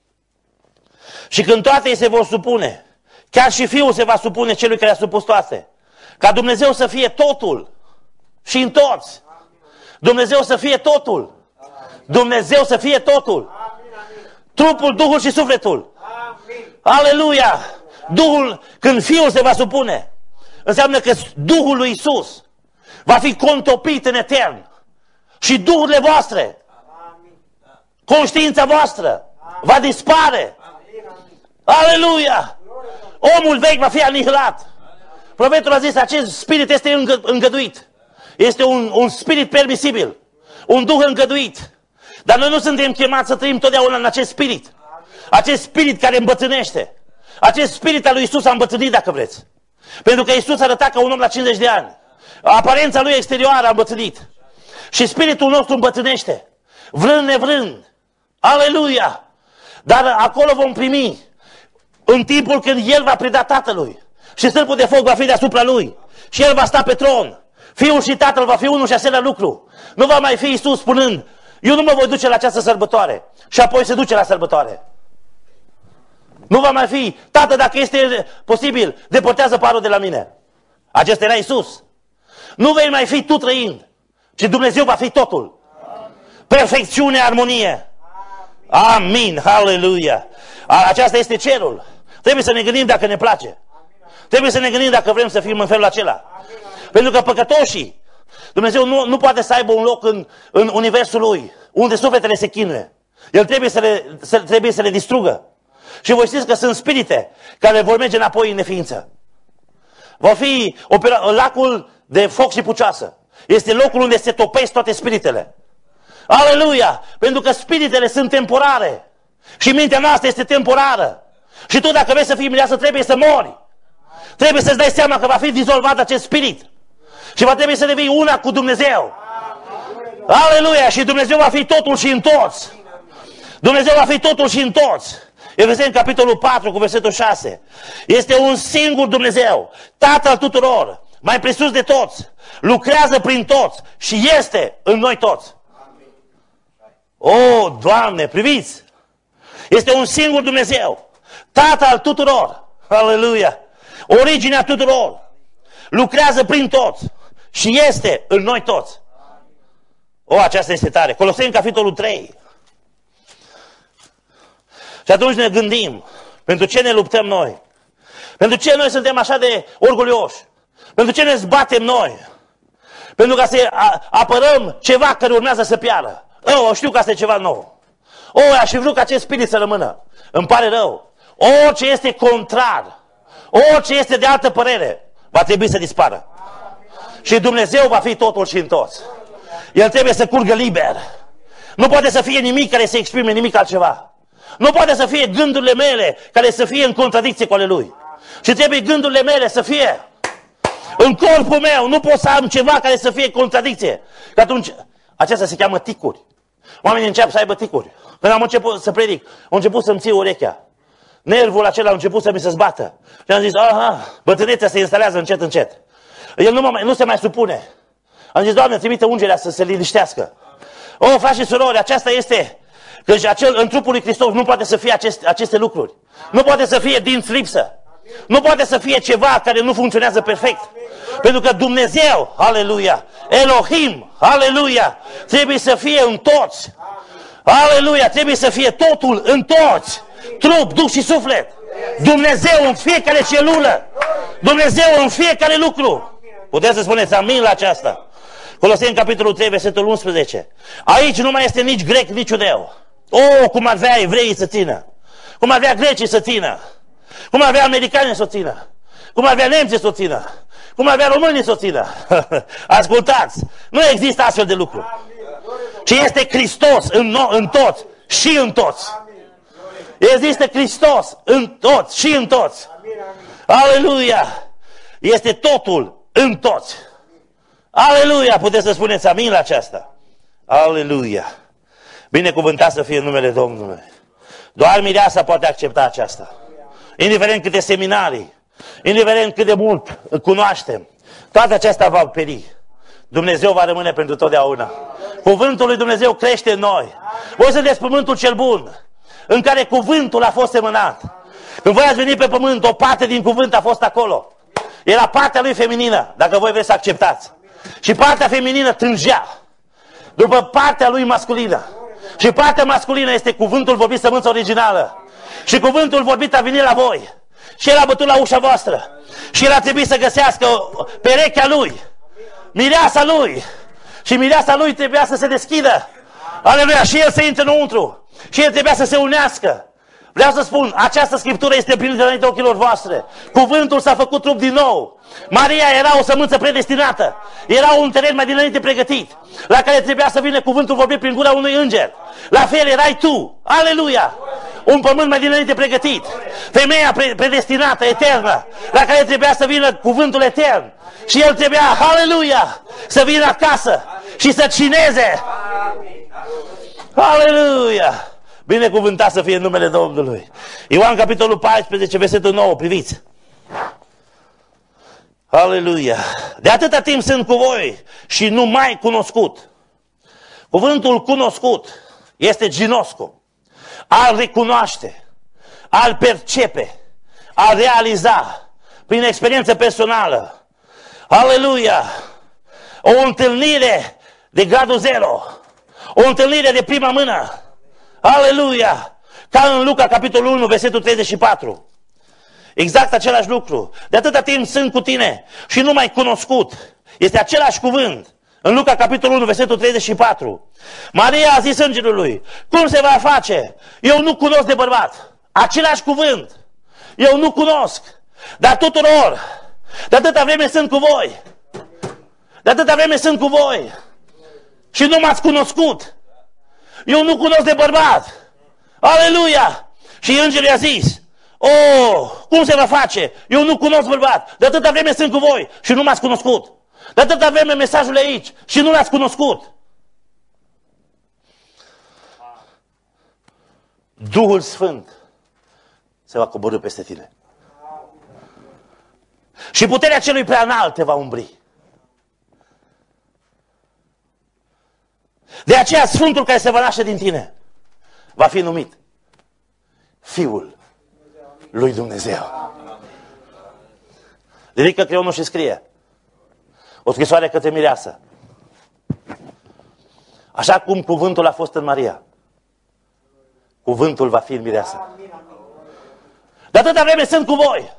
Și când toate îi se vor supune, chiar și Fiul se va supune celui care a supus toate. Ca Dumnezeu să fie totul și în toți. Dumnezeu să fie totul. Dumnezeu să fie totul. Trupul, Duhul și sufletul. Aleluia! Duhul, când Fiul se va supune, înseamnă că Duhul lui Iisus va fi contopit în etern. Și duhurile voastre, conștiința voastră, va dispare. Aleluia! Omul vechi va fi anihilat. Profetul a zis, acest spirit este îngăduit. Este un spirit permisibil. Un duh îngăduit. Dar noi nu suntem chemați să trăim totdeauna în acest spirit. Acest spirit care îmbătrânește. Acest spirit al lui Iisus a îmbătrânit, dacă vreți. Pentru că Iisus arăta ca un om la 50 de ani. Aparența lui exterioară a îmbătrânit. Și spiritul nostru îmbătrânește. Vrând nevrând. Aleluia! Dar acolo vom primi, în timpul când El va preda Tatălui. Și stâlpul de foc va fi deasupra Lui. Și El va sta pe tron. Fiul și Tatăl va fi unul și același lucru. Nu va mai fi Iisus spunând, eu nu mă voi duce la această sărbătoare. Și apoi se duce la sărbătoare. Nu va mai fi, Tată, dacă este posibil, depărtează parul de la mine. Acesta era Iisus. Nu vei mai fi tu trăind, ci Dumnezeu va fi totul. Perfecțiune, armonie. Amin, haleluia. Aceasta este cerul. Trebuie să ne gândim dacă ne place. Trebuie să ne gândim dacă vrem să fim în felul acela. Pentru că păcătoșii, Dumnezeu nu poate să aibă un loc în universul Lui, unde sufletele se chinuie. El trebuie să le distrugă. Și voi știți că sunt spirite care vor merge înapoi în neființă. Va fi lacul de foc și pucioasă. Este locul unde se topesc toate spiritele. Aleluia! Pentru că spiritele sunt temporare. Și mintea noastră este temporară. Și tu, dacă vrei să fii mireasă, trebuie să mori. Trebuie să-ți dai seama că va fi dizolvat acest spirit. Și va trebui să devii una cu Dumnezeu. Aleluia! Și Dumnezeu va fi totul și în toți. Dumnezeu va fi totul și în toți. Efeseni, capitolul 4, cu versetul 6. Este un singur Dumnezeu, Tatăl tuturor, mai presus de toți, lucrează prin toți și este în noi toți. O, Doamne, priviți! Este un singur Dumnezeu, Tatăl tuturor, aleluia, originea tuturor, lucrează prin toți și este în noi toți. O, aceasta este tare. Coloseni, capitolul 3. Și atunci ne gândim, pentru ce ne luptăm noi? Pentru ce noi suntem așa de orgolioși? Pentru ce ne zbatem noi? Pentru ca să apărăm ceva care urmează să piară. Știu că asta e ceva nou. Aș fi vrut ca acest spirit să rămână. Îmi pare rău. Orice este contrar, orice este de altă părere, va trebui să dispară. Și Dumnezeu va fi totul și în toți. El trebuie să curgă liber. Nu poate să fie nimic care să exprime nimic altceva. Nu poate să fie gândurile mele care să fie în contradicție cu ale Lui. Și trebuie gândurile mele să fie în corpul meu. Nu pot să am ceva care să fie contradicție. Că atunci, aceasta se cheamă ticuri. Oamenii încep să aibă ticuri. Când am început să predic, au început să-mi ție urechea. Nervul acela a început să mi se zbată. Și am zis, bătrânețea se instalează încet, încet. El nu se mai supune. Am zis, Doamne, trimite ungerea să se liniștească. Frați și surori, aceasta este, că în trupul lui Hristos nu poate să fie aceste lucruri. Nu poate să fie dinți lipsă. Nu poate să fie ceva care nu funcționează perfect. Pentru că Dumnezeu, aleluia, Elohim, aleluia, trebuie să fie în toți. Aleluia, trebuie să fie totul în toți. Trup, duh și suflet. Dumnezeu în fiecare celulă. Dumnezeu în fiecare lucru. Puteți să spuneți amin la aceasta. Coloseni, capitolul 3, versetul 11. Aici nu mai este nici grec, nici iudeu. Cum ar vrea evreii să țină. Cum ar vrea grecii să țină. Cum ar vrea americanii să o țină. Cum ar vrea nemții să o țină. Cum ar vrea românii să o țină. Ascultați, nu există astfel de lucru. Ci este Hristos în toți și în toți. Există Hristos în toți și în toți. Aleluia! Este totul în toți. Aleluia! Puteți să spuneți amin la aceasta. Aleluia! Binecuvântat să fie numele Domnului. Doar mireasa poate accepta aceasta. Indiferent câte seminarii, indiferent cât de mult îl cunoaștem, toate acestea va peri. Dumnezeu va rămâne pentru totdeauna. Cuvântul lui Dumnezeu crește în noi. Voi sunteți pământul cel bun, în care cuvântul a fost semănat. Când voi ați venit pe pământ, o parte din cuvânt a fost acolo. Era partea lui feminină, dacă voi vreți să acceptați. Și partea feminină tângea după partea lui masculină. Și partea masculină este cuvântul vorbit, sămânța originală. Și cuvântul vorbit a venit la voi. Și el a bătut la ușa voastră. Și el a trebuit să găsească perechea lui, mireasa lui. Și mireasa lui trebuia să se deschidă. Aleluia! Și el să intre înăuntru. Și el trebuia să se unească. Vreau să spun, această scriptură este plină înaintea ochilor voastre. Cuvântul s-a făcut trup din nou. Maria era o sămânță predestinată. Era un teren mai dinainte pregătit, la care trebuia să vină cuvântul vorbit prin gura unui înger. La fel erai tu. Aleluia! Un pământ mai dinainte pregătit. Femeia predestinată, eternă, la care trebuia să vină cuvântul etern. Și el trebuia, aleluia, să vină acasă și să cineze. Aleluia! Binecuvântat să fie numele Domnului. Ioan, capitolul 14, versetul 9, priviți. Aleluia! De atâta timp sunt cu voi și nu mai cunoscut. Cuvântul cunoscut este ginosco. Al recunoaște, al percepe, al realiza prin experiență personală. Aleluia! O întâlnire de gradul 0. O întâlnire de prima mână. Aleluia! Ca în Luca, capitolul 1, versetul 34. Exact același lucru. De atâta timp sunt cu tine și nu m-ai cunoscut. Este același cuvânt. În Luca, capitolul 1, versetul 34. Maria a zis îngerului, cum se va face? Eu nu cunosc de bărbat. Același cuvânt. Eu nu cunosc. Dar tuturor, de atâta vreme sunt cu voi. De atâta vreme sunt cu voi. Și nu m-ați cunoscut. Eu nu cunosc de bărbat. Aleluia! Și îngerul i-a zis, cum se va face? Eu nu cunosc bărbat. De atâta vreme sunt cu voi și nu m-ați cunoscut. De atâta vreme mesajul e aici și nu l-ați cunoscut. Duhul Sfânt se va coborî peste tine. Și puterea celui prea înalt te va umbri. De aceea Sfântul care se va naște din tine va fi numit Fiul lui Dumnezeu. Ridică creionul și scrie. O scrisoare către mireasă. Așa cum cuvântul a fost în Maria, cuvântul va fi în mireasă. De atâta vreme sunt cu voi.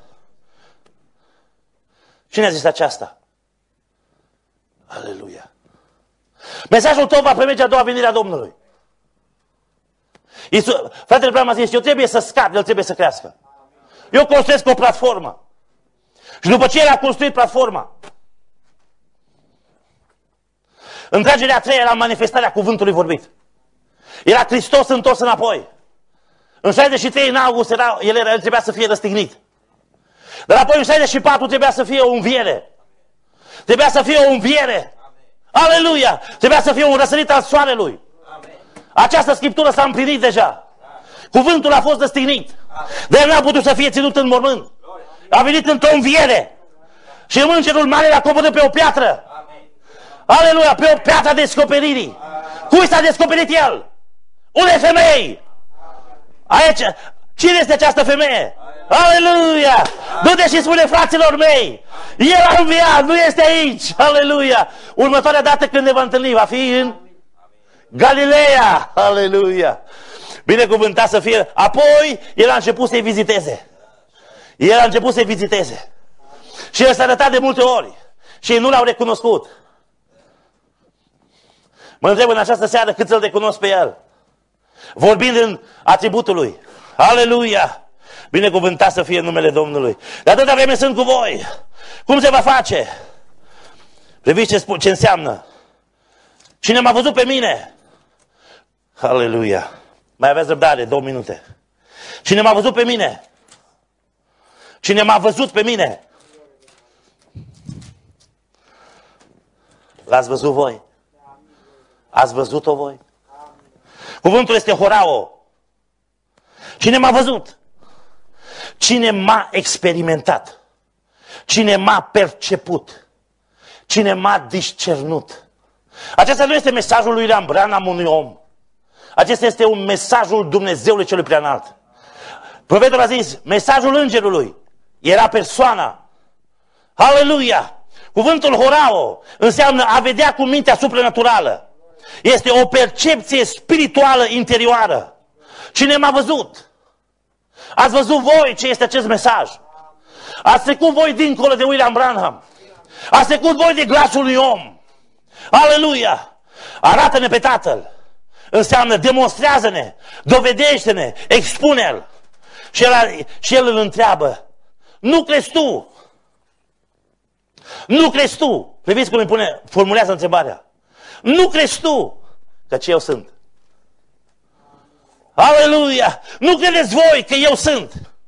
Cine a zis aceasta? Aleluia. Mesajul tău va primi a doua venire a Domnului. Fratele Branham a zis, eu trebuie să scap, el trebuie să crească. Eu construiesc o platformă. Și după ce el a construit platforma, întragerea a treia era manifestarea cuvântului vorbit. Era Hristos întors înapoi. În 63 în august el trebuia să fie răstignit. Dar apoi în 64 trebuia să fie o înviere. Trebuia să fie o înviere. Aleluia! Trebuia să fie un răsărit al soarelui. Această scriptură s-a împlinit deja. Cuvântul a fost răstignit. Dar nu a putut să fie ținut în mormânt. A venit într-o înviere. Și îngerul mare l-a coborât pe o piatră. Aleluia! Pe o piatră a descoperirii. Cui s-a descoperit el? Unei femei. Aici. Cine este această femeie? Aleluia! Du-te și spune fraților mei, el a înviat, nu este aici. Aleluia! Următoarea dată când ne va întâlni va fi în Galileea. Aleluia! Binecuvântat să fie. Apoi el a început să-i viziteze. El a început să-i viziteze. Și el s-a arătat de multe ori. Și ei nu l-au recunoscut. Mă întreb în această seară cât îl recunosc pe el. Vorbind în atributul lui. Aleluia! Binecuvântat să fie numele Domnului. De atâta vreme sunt cu voi. Cum se va face? Priviți ce înseamnă. Cine m-a văzut pe mine? Aleluia! Mai aveți răbdare, 2 minute. Cine m-a văzut pe mine? Cine m-a văzut pe mine? L-ați văzut voi? Ați văzut-o voi? Cuvântul este horao. Cine m-a văzut? Cine m-a experimentat? Cine m-a perceput? Cine m-a discernut? Acesta nu este mesajul lui William Branham unui om. Acesta este un mesajul Dumnezeului celui preanalt. Profetul a zis, mesajul îngerului era persoana. Aleluia! Cuvântul horao înseamnă a vedea cu mintea supranaturală. Este o percepție spirituală interioară. Cine m-a văzut? Ați văzut voi ce este acest mesaj? Ați trecut voi dincolo de William Branham. Ați trecut voi de glasul unui om. Aleluia! Arată-ne pe Tatăl. Înseamnă demonstrează-ne, dovedește-ne, expune-l. Și el îl întreabă. Nu crezi tu? Nu crezi tu? Priviți cum îi formulează întrebarea. Nu crezi tu că ce eu sunt? Aleluia! Nu credeți voi că eu sunt?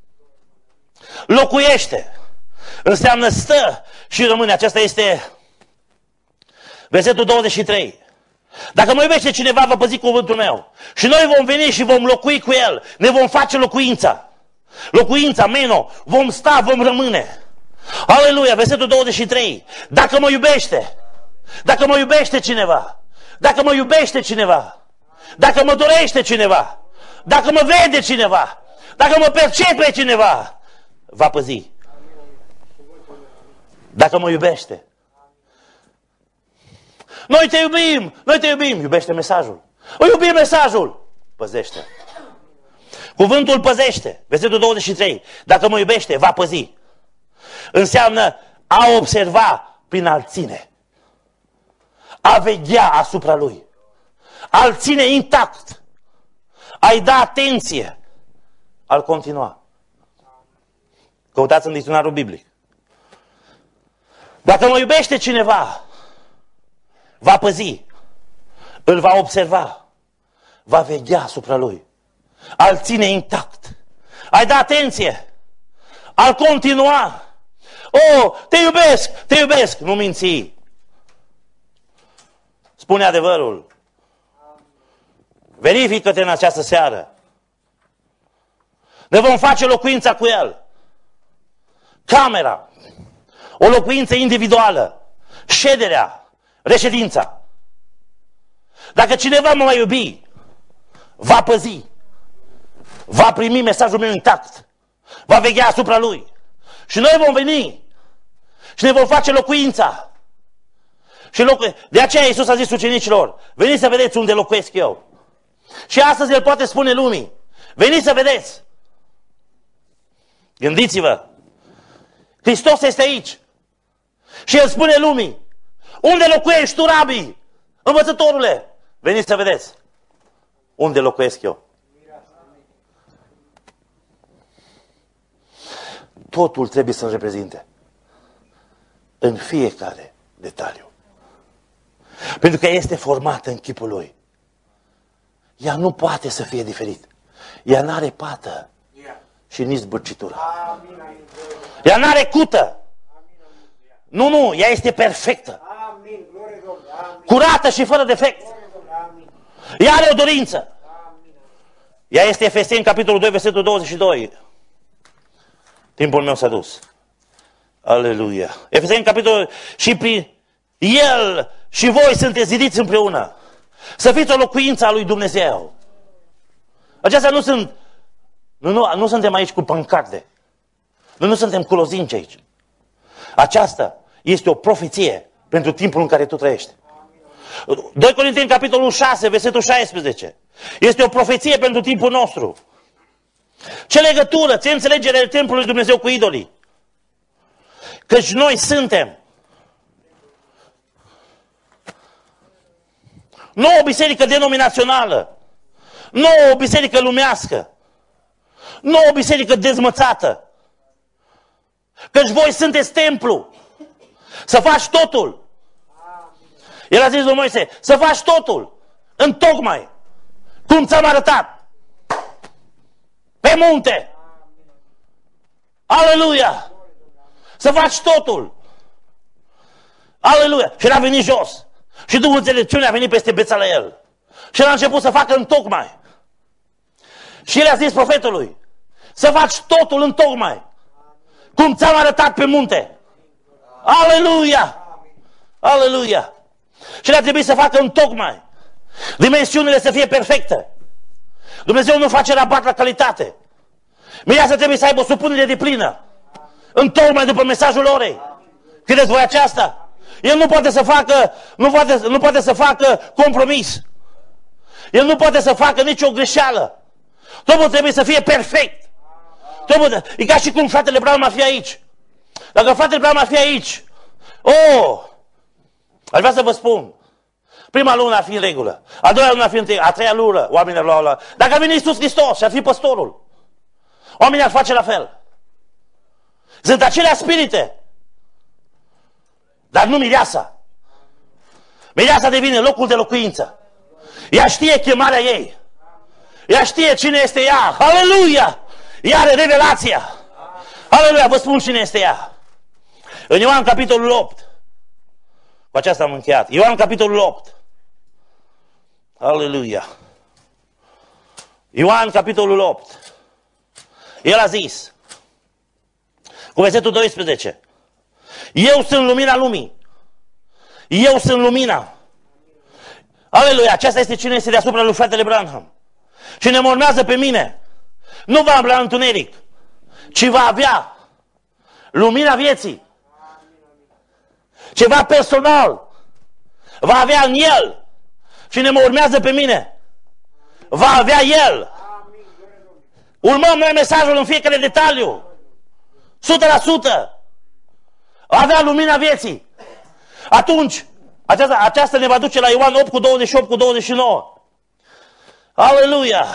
Locuiește. Înseamnă stă și rămâne. Acesta este versetul 23. Dacă mă iubește cineva, va păzi cuvântul meu. Și noi vom veni și vom locui cu el. Ne vom face locuința. Locuința, meno. Vom sta, vom rămâne. Aleluia, versetul 23. Dacă mă iubește. Dacă mă iubește cineva. Dacă mă iubește cineva. Dacă mă dorește cineva. Dacă mă vede cineva. Dacă mă percepe cineva. Va păzi. Dacă mă iubește. Noi te iubim, noi te iubim. Iubește mesajul. O iubim mesajul. Păzește. Cuvântul păzește. Versetul 23. Dacă mă iubește, va păzi. Înseamnă a observa prin a-l ține. A veghea asupra lui. A-l ține intact. A-i da atenție. A-l continua. Căutați în dicționarul biblic. Dacă mă iubește cineva, va păzi, îl va observa, va veghea asupra lui, a-l ține intact, a-i da atenție, a-l continua. Oh, te iubesc, nu minți. Spune adevărul. Verifică-te în această seară. Ne vom face locuința cu el. Camera, o locuință individuală, șederea, reședința. Dacă cineva mă va iubi, va păzi, va primi mesajul meu intact, va veghea asupra lui. Și noi vom veni și ne vom face locuința. De aceea Iisus a zis ucenicilor, veniți să vedeți unde locuiesc eu. Și astăzi El poate spune lumii, veniți să vedeți. Gândiți-vă, Hristos este aici. Și El spune lumii, unde locuiești tu, rabii, învățătorule? Veniți să vedeți unde locuiesc eu. Totul trebuie să-L reprezinte în fiecare detaliu. Pentru că este formată în chipul Lui. Ea nu poate să fie diferit. Ea n-are pată și nici zbârcitură. Ea n-are cută. Nu, ea este perfectă. Curată și fără defect. Ea are o dorință. Ea este Efeseni, capitolul 2, versetul 22. Timpul meu s-a dus. Aleluia. Efeseni, capitolul... Și prin El și voi sunteți zidiți împreună. Să fiți o locuință a lui Dumnezeu. Acestea nu sunt... Nu suntem aici cu pancarde. Noi nu suntem cu lozinci aici. Aceasta este o profeție pentru timpul în care tu trăiești. 2 Corinteni, capitolul 6, versetul 16. Este o profeție pentru timpul nostru. Ce legătură, ce înțelegere de templul lui Dumnezeu cu idolii? Căci noi suntem nu o biserică denominațională, nu o biserică lumească, nu o biserică dezmățată. Căci voi sunteți templu. Să faci totul. El a zis lui Moise, să faci totul, întocmai, cum ți-am arătat. Pe munte. Aleluia. Să faci totul. Aleluia. Și el a venit jos. Și Duhul înțelepciunii a venit peste Bețaleel. Și el a început să facă întocmai. Și el a zis profetului, să faci totul întocmai, cum ți-am arătat pe munte. Aleluia. Aleluia. Și el a trebuit să facă întocmai. Dimensiunile să fie perfecte. Dumnezeu nu face rabat la calitate. Mireasa trebuie să aibă o supunere de plină. Întocmai după mesajul orei. Credeți voi aceasta? El nu poate să facă, nu poate să facă compromis. El nu poate să facă nicio greșeală. Totul trebuie să fie perfect. E ca și cum fratele Branham ar fi aici. Dacă fratele Branham ar fi aici, aș vrea să vă spun, prima lună ar fi în regulă, a doua lună ar fi în regulă, a treia lună, oamenii ar lua la... Dacă ar veni Iisus Hristos și ar fi păstorul, oamenii ar face la fel. Sunt acelea spirite, dar nu mireasa. Mireasa devine locul de locuință. Ea știe chemarea ei. Ea știe cine este ea. Aleluia! Ea are revelația. Aleluia! Vă spun cine este ea. În Ioan capitolul 8. Cu aceasta am încheiat. Ioan capitolul 8. Aleluia! Ioan capitolul 8. El a zis, cu versetul 12, eu sunt lumina lumii. Eu sunt lumina. Aleluia! Aceasta este cine este deasupra lui fratele Branham. Cine mă urmează pe mine nu va umbla în întuneric, ci va avea lumina vieții. Ceva personal va avea în el. Cine mă urmează pe mine va avea el. Urmăm noi mesajul în fiecare detaliu. 100%. Avea lumina vieții. Atunci, aceasta ne va duce la Ioan 8 cu 28 cu 29. Aleluia!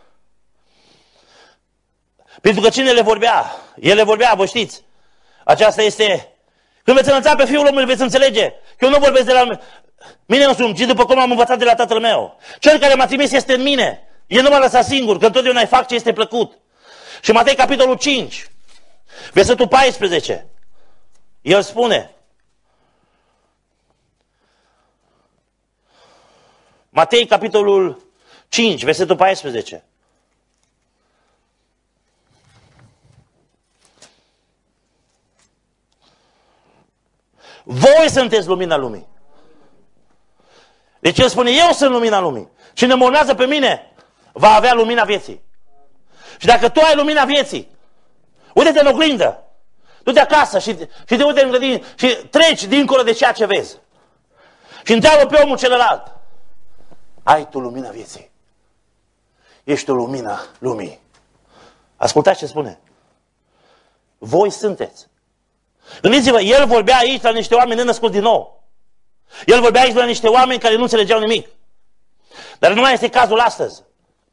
Pentru că cine le vorbea? El le vorbea, vă știți. Aceasta este... Când veți înălța pe Fiul omului, veți înțelege că eu nu vorbesc de la mine însumi, ci după cum am învățat de la Tatăl meu. Cel care m-a trimis este în mine. El nu m-a lăsat singur, că întotdeauna îi fac ce este plăcut. Și Matei capitolul 5, versetul 14, el spune, Matei capitolul 5, versetul 14, voi sunteți lumina lumii. Deci el spune, eu sunt lumina lumii. Cine mă urmează pe mine va avea lumina vieții. Și dacă tu ai lumina vieții, uite-te în oglindă, du-te acasă și te uite în grădină și treci dincolo de ceea ce vezi. Și întreabă pe omul celălalt, ai tu lumina vieții? Ești tu lumina lumii? Ascultați ce spune. Voi sunteți. Gândiți-vă, el vorbea aici la niște oameni nenăscuți din nou. El vorbea aici la niște oameni care nu înțelegeau nimic. Dar nu mai este cazul astăzi.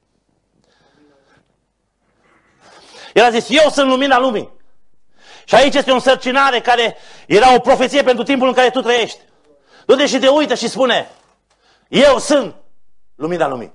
El a zis, eu sunt lumina lumii. Și aici este o însărcinare care era o profeție pentru timpul în care tu trăiești. Du-te și te uită și spune, eu sunt lumina lumii.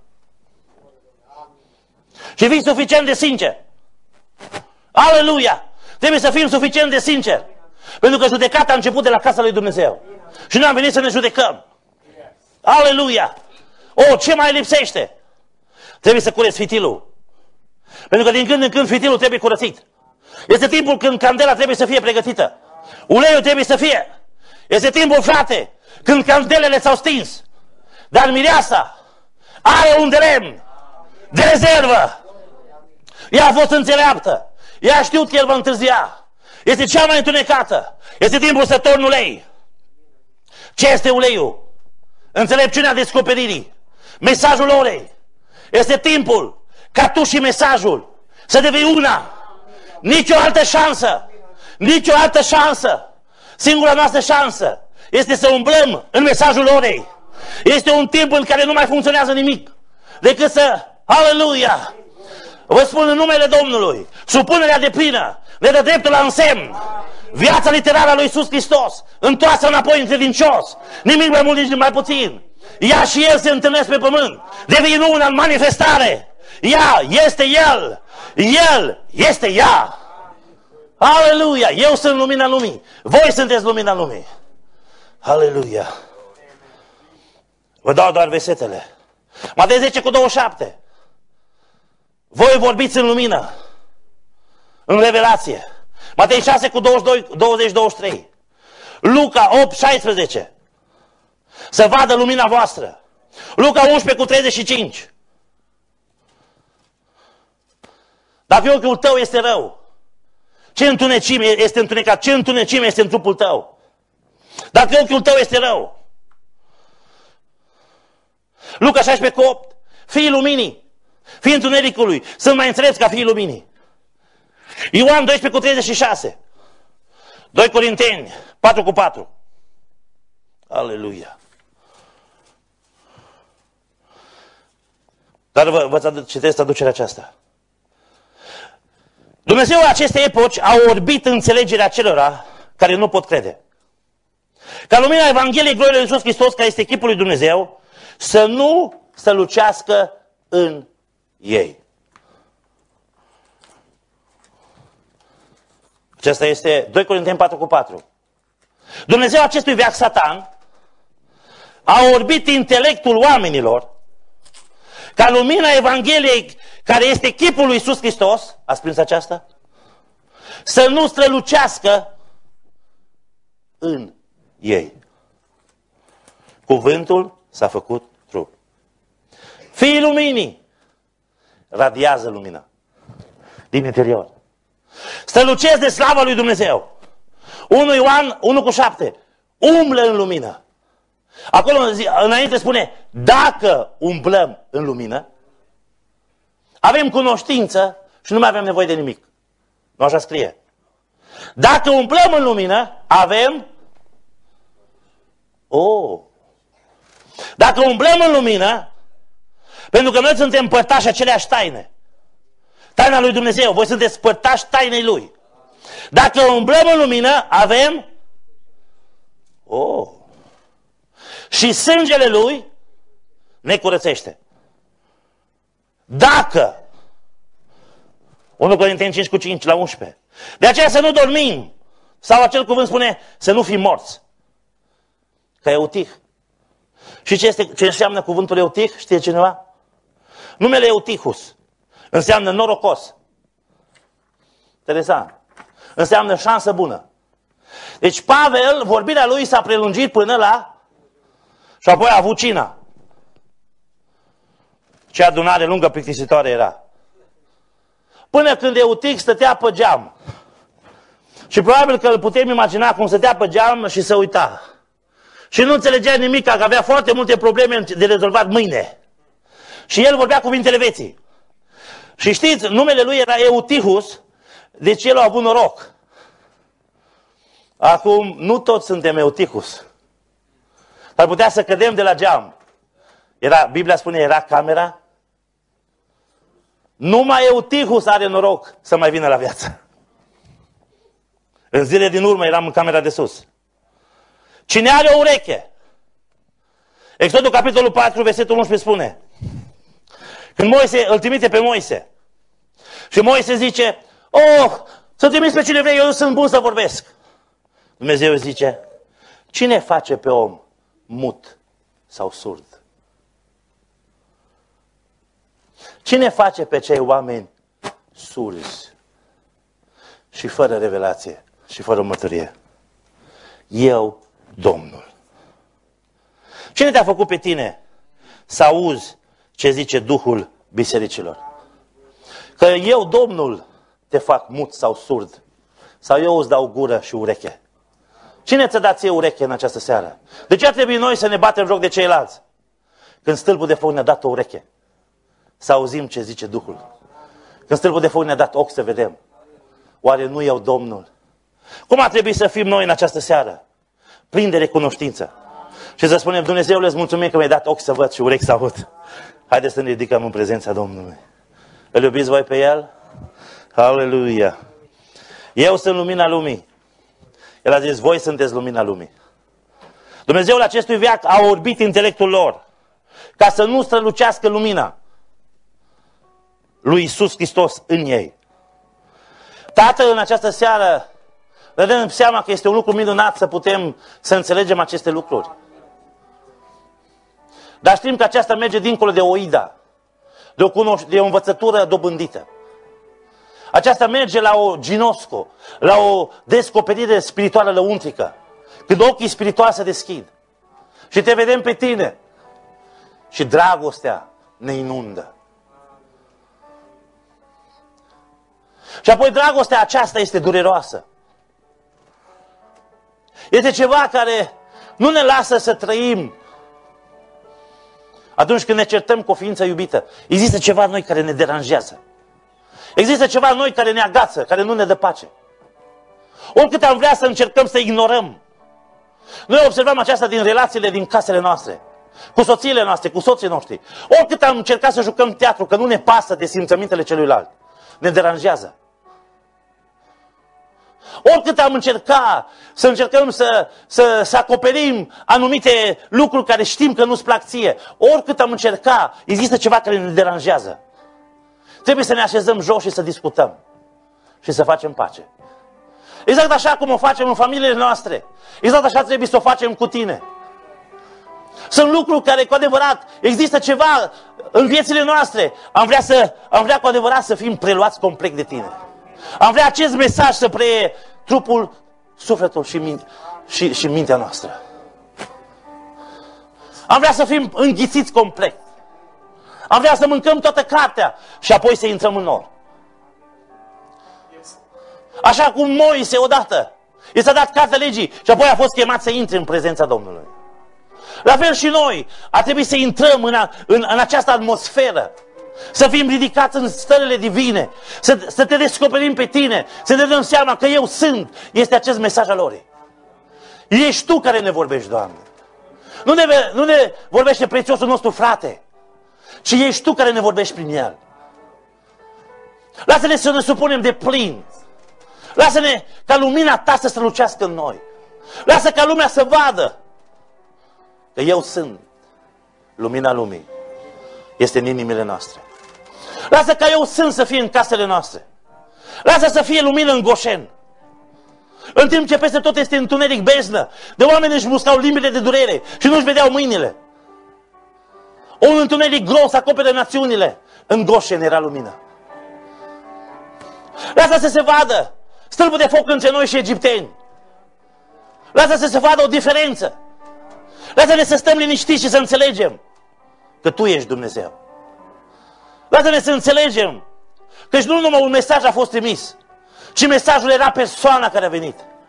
Și fii suficient de sincer. Aleluia! Trebuie să fim suficient de sinceri. Pentru că judecata a început de la casa lui Dumnezeu. Și noi am venit să ne judecăm. Aleluia! O, ce mai lipsește? Trebuie să cureți fitilul. Pentru că din când în când fitilul trebuie curățit. Este timpul când candela trebuie să fie pregătită. Uleiul trebuie să fie. Este timpul, frate, când candelele s-au stins. Dar mireasa are un de lemn de rezervă. Ea a fost înțeleaptă. Ea a știut că el va întârzia. Este cea mai întunecată. Este timpul să torni ulei. Ce este uleiul? Înțelepciunea descoperirii. Mesajul orei. Este timpul ca tu și mesajul să devii una. Nici o altă șansă. Nici o altă șansă. Singura noastră șansă este să umblăm în mesajul orei. Este un timp în care nu mai funcționează nimic decât să, aleluia, vă spun în numele Domnului, supunerea deplină ne dă dreptul la însemn. Viața literară a lui Iisus Hristos, întoarță înapoi în credincios, nimic mai mult, nici mai puțin. Ea și El se întâlnesc pe pământ, devin una în manifestare. Ea este El, El este ea. Aleluia! Eu sunt lumina lumii, voi sunteți lumina lumii. Aleluia! Vă dau doar versetele. Matei 10:27. Voi vorbiți în lumină, în revelație. Matei 6:20-23. Luca 8:16. Să vadă lumina voastră. Luca 11:35. Dacă ochiul tău este rău, ce întunecime este întunecat, ce întunecime este în trupul tău. Dacă ochiul tău este rău. Luca 16:8. Fiii luminii, fiii întunericului, sunt mai înțelepți ca fiii luminii. Ioan 12:36. 2 Corinteni 4:4. Aleluia. Dar vă citesc traducerea aceasta. Dumnezeu acestei epoci a orbit înțelegerea celora care nu pot crede. Ca lumina Evangheliei gloriei lui Iisus Hristos, care este chipul lui Dumnezeu, să nu strălucească în ei. Acesta este 2 Corinteni 4:4. Dumnezeu acestui veac Satan a orbit intelectul oamenilor ca lumina Evangheliei, care este chipul lui Iisus Hristos, ați prins aceasta? Să nu strălucească în ei. Cuvântul s-a făcut trup. Fiii luminii radiază lumina din interior. Strălucesc de slava lui Dumnezeu. 1 Ioan 1:7. Umblă în lumină. Acolo înainte spune, dacă umblăm în lumină, avem cunoștință și nu mai avem nevoie de nimic. Nu așa scrie. Dacă umblăm în lumină, avem... Dacă umblăm în lumină, pentru că noi suntem părtași aceleași taine. Taina lui Dumnezeu, voi sunteți părtași tainei Lui. Dacă umblăm în lumină, avem... Și sângele Lui ne curățește. Dacă 1 Corinteni 5:5-11. De aceea să nu dormim. Sau acel cuvânt spune să nu fim morți. Ca Eutih. Și ce înseamnă cuvântul Eutih? Știe cineva? Numele Eutihus înseamnă norocos. Interesant. Înseamnă șansă bună. Deci Pavel, vorbirea lui s-a prelungit până la... Și apoi a avut cina. Ce adunare lungă plictisitoare era. Până când Eutih stătea pe geam. Și probabil că îl putem imagina cum stătea pe geam și se uita. Și nu înțelegea nimic, că avea foarte multe probleme de rezolvat mâine. Și el vorbea cuvintele vieții. Și știți, numele lui era Eutihus, deci el a avut noroc. Acum, nu toți suntem Eutihus. Ar putea să cădem de la geam. Biblia spune, era camera. Numai Eutihus are noroc să mai vină la viață. În zile din urmă eram în camera de sus. Cine are o ureche? Exodul capitolul 4, versetul 11 spune. Când Moise îl trimite pe Moise. Și Moise zice, să trimiți pe cine vrei, eu nu sunt bun să vorbesc. Dumnezeu zice, cine face pe om mut sau surd? Cine face pe cei oameni surzi și fără revelație și fără mărturie? Eu, Domnul. Cine te-a făcut pe tine să auzi ce zice Duhul bisericilor? Că eu, Domnul, te fac mut sau surd? Sau eu îți dau gură și ureche? Cine ți-a dat ție ureche în această seară? De ce ar trebui noi să ne batem joc de ceilalți? Când stâlpul de foc ne-a dat o ureche, să auzim ce zice Duhul. Când stâlpul de foc ne-a dat ochi să vedem. Oare nu eu, Domnul? Cum ar trebui să fim noi în această seară? Plini de recunoștință. Și să spunem, Dumnezeule, îți mulțumim că mi-ai dat ochi să văd și urechi să aud. Haideți să ne ridicăm în prezența Domnului. Îl iubiți voi pe El? Aleluia! Eu sunt lumina lumii. El a zis, voi sunteți lumina lumii. Dumnezeul acestui veac a orbit intelectul lor ca să nu strălucească lumina lui Iisus Hristos în ei. Tată, în această seară ne dăm seama că este un lucru minunat să putem să înțelegem aceste lucruri. Dar știm că aceasta merge dincolo de oida, de o învățătură dobândită. Aceasta merge la o ginosco, la o descoperire spirituală lăuntrică. Când ochii spirituali se deschid și te vedem pe tine și dragostea ne inundă. Și apoi dragostea aceasta este dureroasă. Este ceva care nu ne lasă să trăim. Atunci când ne certăm cu o ființă iubită, există ceva în noi care ne deranjează. Există ceva în noi care ne agață, care nu ne dă pace. Oricât am vrea să încercăm să ignorăm. Noi observăm aceasta din relațiile din casele noastre, cu soțiile noastre, cu soții noștri. Oricât am încercat să jucăm teatru, că nu ne pasă de simțămintele celuilalt, ne deranjează. Oricât am încercat să încercăm să acoperim anumite lucruri care știm că nu-ți plac ție, oricât am încercat, există ceva care ne deranjează. Trebuie să ne așezăm jos și să discutăm și să facem pace. Exact așa cum o facem în familiile noastre. Exact așa trebuie să o facem cu tine. Sunt lucruri care cu adevărat există ceva în viețile noastre. Am vrea cu adevărat să fim preluați complet de tine. Am vrea acest mesaj să preie trupul, sufletul și mintea noastră. Am vrea să fim înghițiți complet. Am vrea să mâncăm toată cartea și apoi să intrăm în nor. Așa cum Moise odată i s-a dat cartea legii și apoi a fost chemat să intre în prezența Domnului. La fel și noi ar trebui să intrăm în această atmosferă. Să fim ridicați în stările divine, să te descoperim pe tine, să ne dăm seama că eu sunt, este acest mesaj al lor. Ești Tu care ne vorbești, Doamne. Nu ne vorbește prețiosul nostru frate, ci ești Tu care ne vorbești prin el. Lasă-ne să ne supunem de plin. Lasă-ne ca lumina Ta să strălucească în noi. Lasă ca lumea să vadă că eu sunt lumina lumii. Este în inimile noastre. Lasă ca eu sunt să fie în casele noastre. Lasă să fie lumină în Goșen. În timp ce peste tot este întuneric, beznă, de oameni își muscau limbile de durere și nu-și vedeau mâinile. Un întuneric gros acoperă națiunile. În Goșen era lumină. Lasă să se vadă stâlpul de foc între noi și egipteni. Lasă să se vadă o diferență. Lasă-ne să stăm liniștiți și să înțelegem că Tu ești Dumnezeu. Lasă-ne să înțelegem că nu numai un mesaj a fost trimis, ci mesajul era persoana care a venit.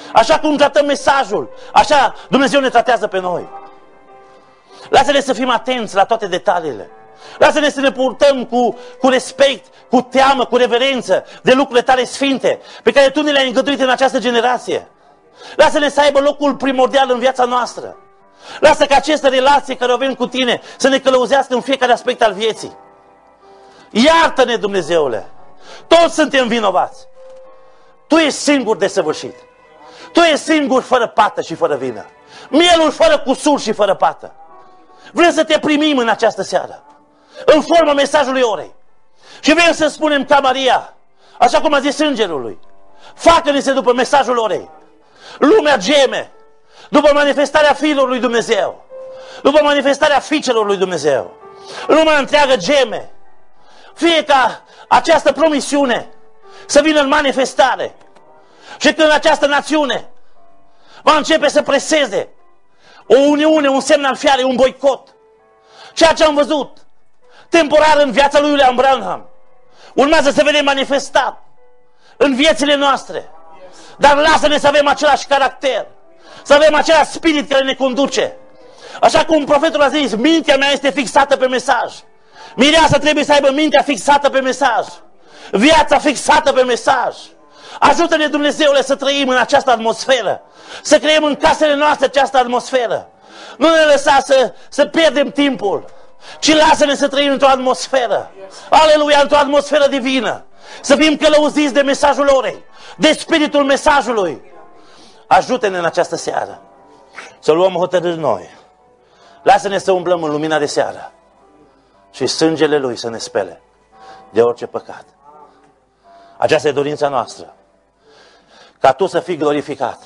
Așa cum tratăm mesajul, așa Dumnezeu ne tratează pe noi. Lasă-ne să fim atenți la toate detaliile. Lasă-ne să ne purtăm cu respect, cu teamă, cu reverență de lucrurile tale sfinte, pe care tu ne le-ai îngăduit în această generație. Lasă-ne să aibă locul primordial în viața noastră. Lasă ca această relație care o avem cu tine să ne călăuzească în fiecare aspect al vieții. Iartă-ne, Dumnezeule! Toți suntem vinovați. Tu ești singur desăvârșit. Tu ești singur fără pată și fără vină. Mielul fără cusur și fără pată. Vrem să te primim în această seară, în forma mesajului orei. Și vrem să spunem ca Maria, așa cum a zis îngerului, facă-ne-se după mesajul orei. Lumea geme după manifestarea fiilor lui Dumnezeu, după manifestarea fiicelor lui Dumnezeu. Lumea întreagă geme. Fie ca această promisiune să vină în manifestare. Și când această națiune va începe să preseze o uniune, un semn al fiarei, un boicot, ceea ce am văzut temporar în viața lui William Branham urmează să vedem manifestat în viețile noastre. Dar lasă-ne să avem același caracter, să avem același spirit care ne conduce. Așa cum profetul a zis, mintea mea este fixată pe mesaj. Mireasa trebuie să aibă mintea fixată pe mesaj, viața fixată pe mesaj. Ajută-ne, Dumnezeule, să trăim în această atmosferă, să creăm în casele noastre această atmosferă. Nu ne lăsa să pierdem timpul, ci lasă-ne să trăim într-o atmosferă, aleluia, într-o atmosferă divină. Să fim călăuziți de mesajul orei, de spiritul mesajului. Ajută-ne în această seară să luăm hotărâri noi. Lasă-ne să umblăm în lumina de seară și sângele Lui să ne spele de orice păcat. Aceasta e dorința noastră, ca Tu să fii glorificat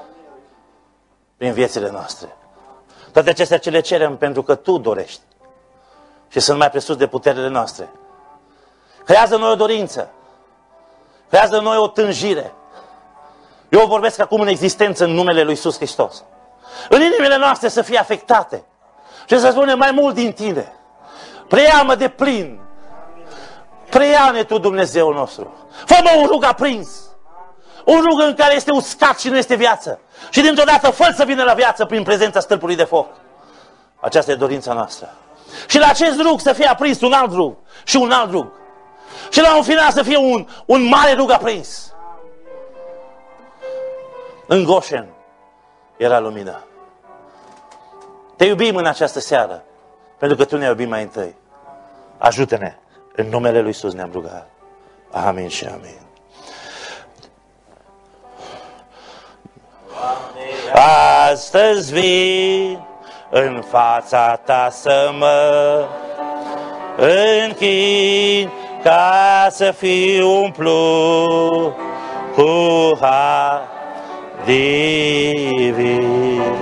prin viețile noastre. Toate acestea ce le cerem pentru că Tu dorești și sunt mai presus de puterile noastre. Creează în noi o dorință, creează în noi o tânjire. Eu vorbesc acum în existență în numele Lui Iisus Hristos. În inimile noastre să fie afectate și să spunem mai mult din Tine. Preia-mă de plin. Preia-ne Tu, Dumnezeul nostru. Fă-mă un rug aprins. Un rug în care este uscat și nu este viață. Și dintr-o dată fă să vină la viață prin prezența stâlpului de foc. Aceasta e dorința noastră. Și la acest rug să fie aprins un alt rug și un alt rug. Și la un final să fie un mare rug aprins. În Goșen era lumină. Te iubim în această seară, pentru că Tu ne-ai iubit mai întâi. Ajută-ne. În numele Lui Iisus ne-am rugat. Amin și amin. Astăzi vin în fața Ta să mă închin, ca să fiu umplut cu har divin.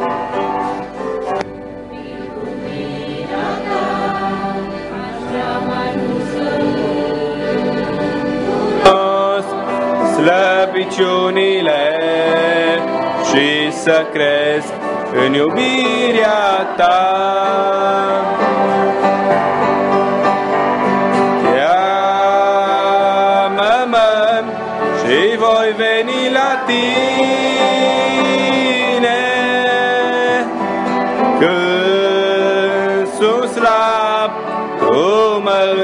Slăbiciunile și să cresc în iubirea Ta. Cheamă-mă și voi veni la Tine. Când sunt slab, Tu mă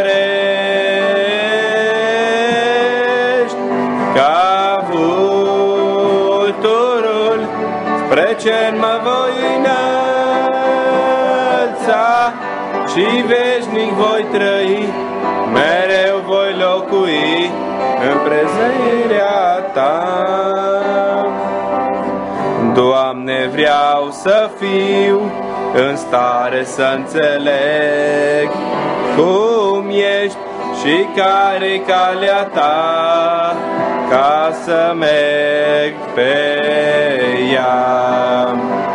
întărești, ca vulturul spre cer mă voi înălța și veșnic voi trăi, mereu voi locui în prezența Ta. Doamne, vreau să fiu în stare să înțeleg cum ești și care-i calea Ta, ca să merg pe ea.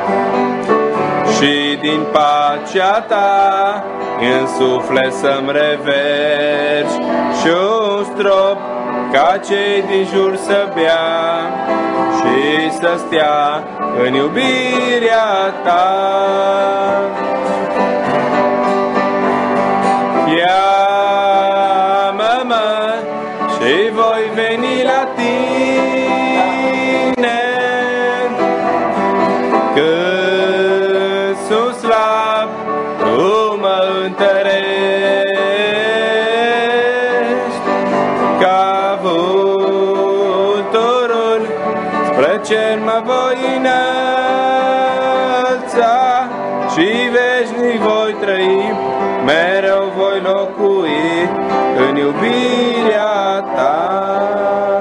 Și din pacea Ta în suflet să-mi revergi și un strop ca cei din jur să bea și să stea în iubirea Ta. Cheamă-mă și voi veni la Tine. cer mă voi înălța și veșnic voi trăi, mereu voi locui în iubirea ta.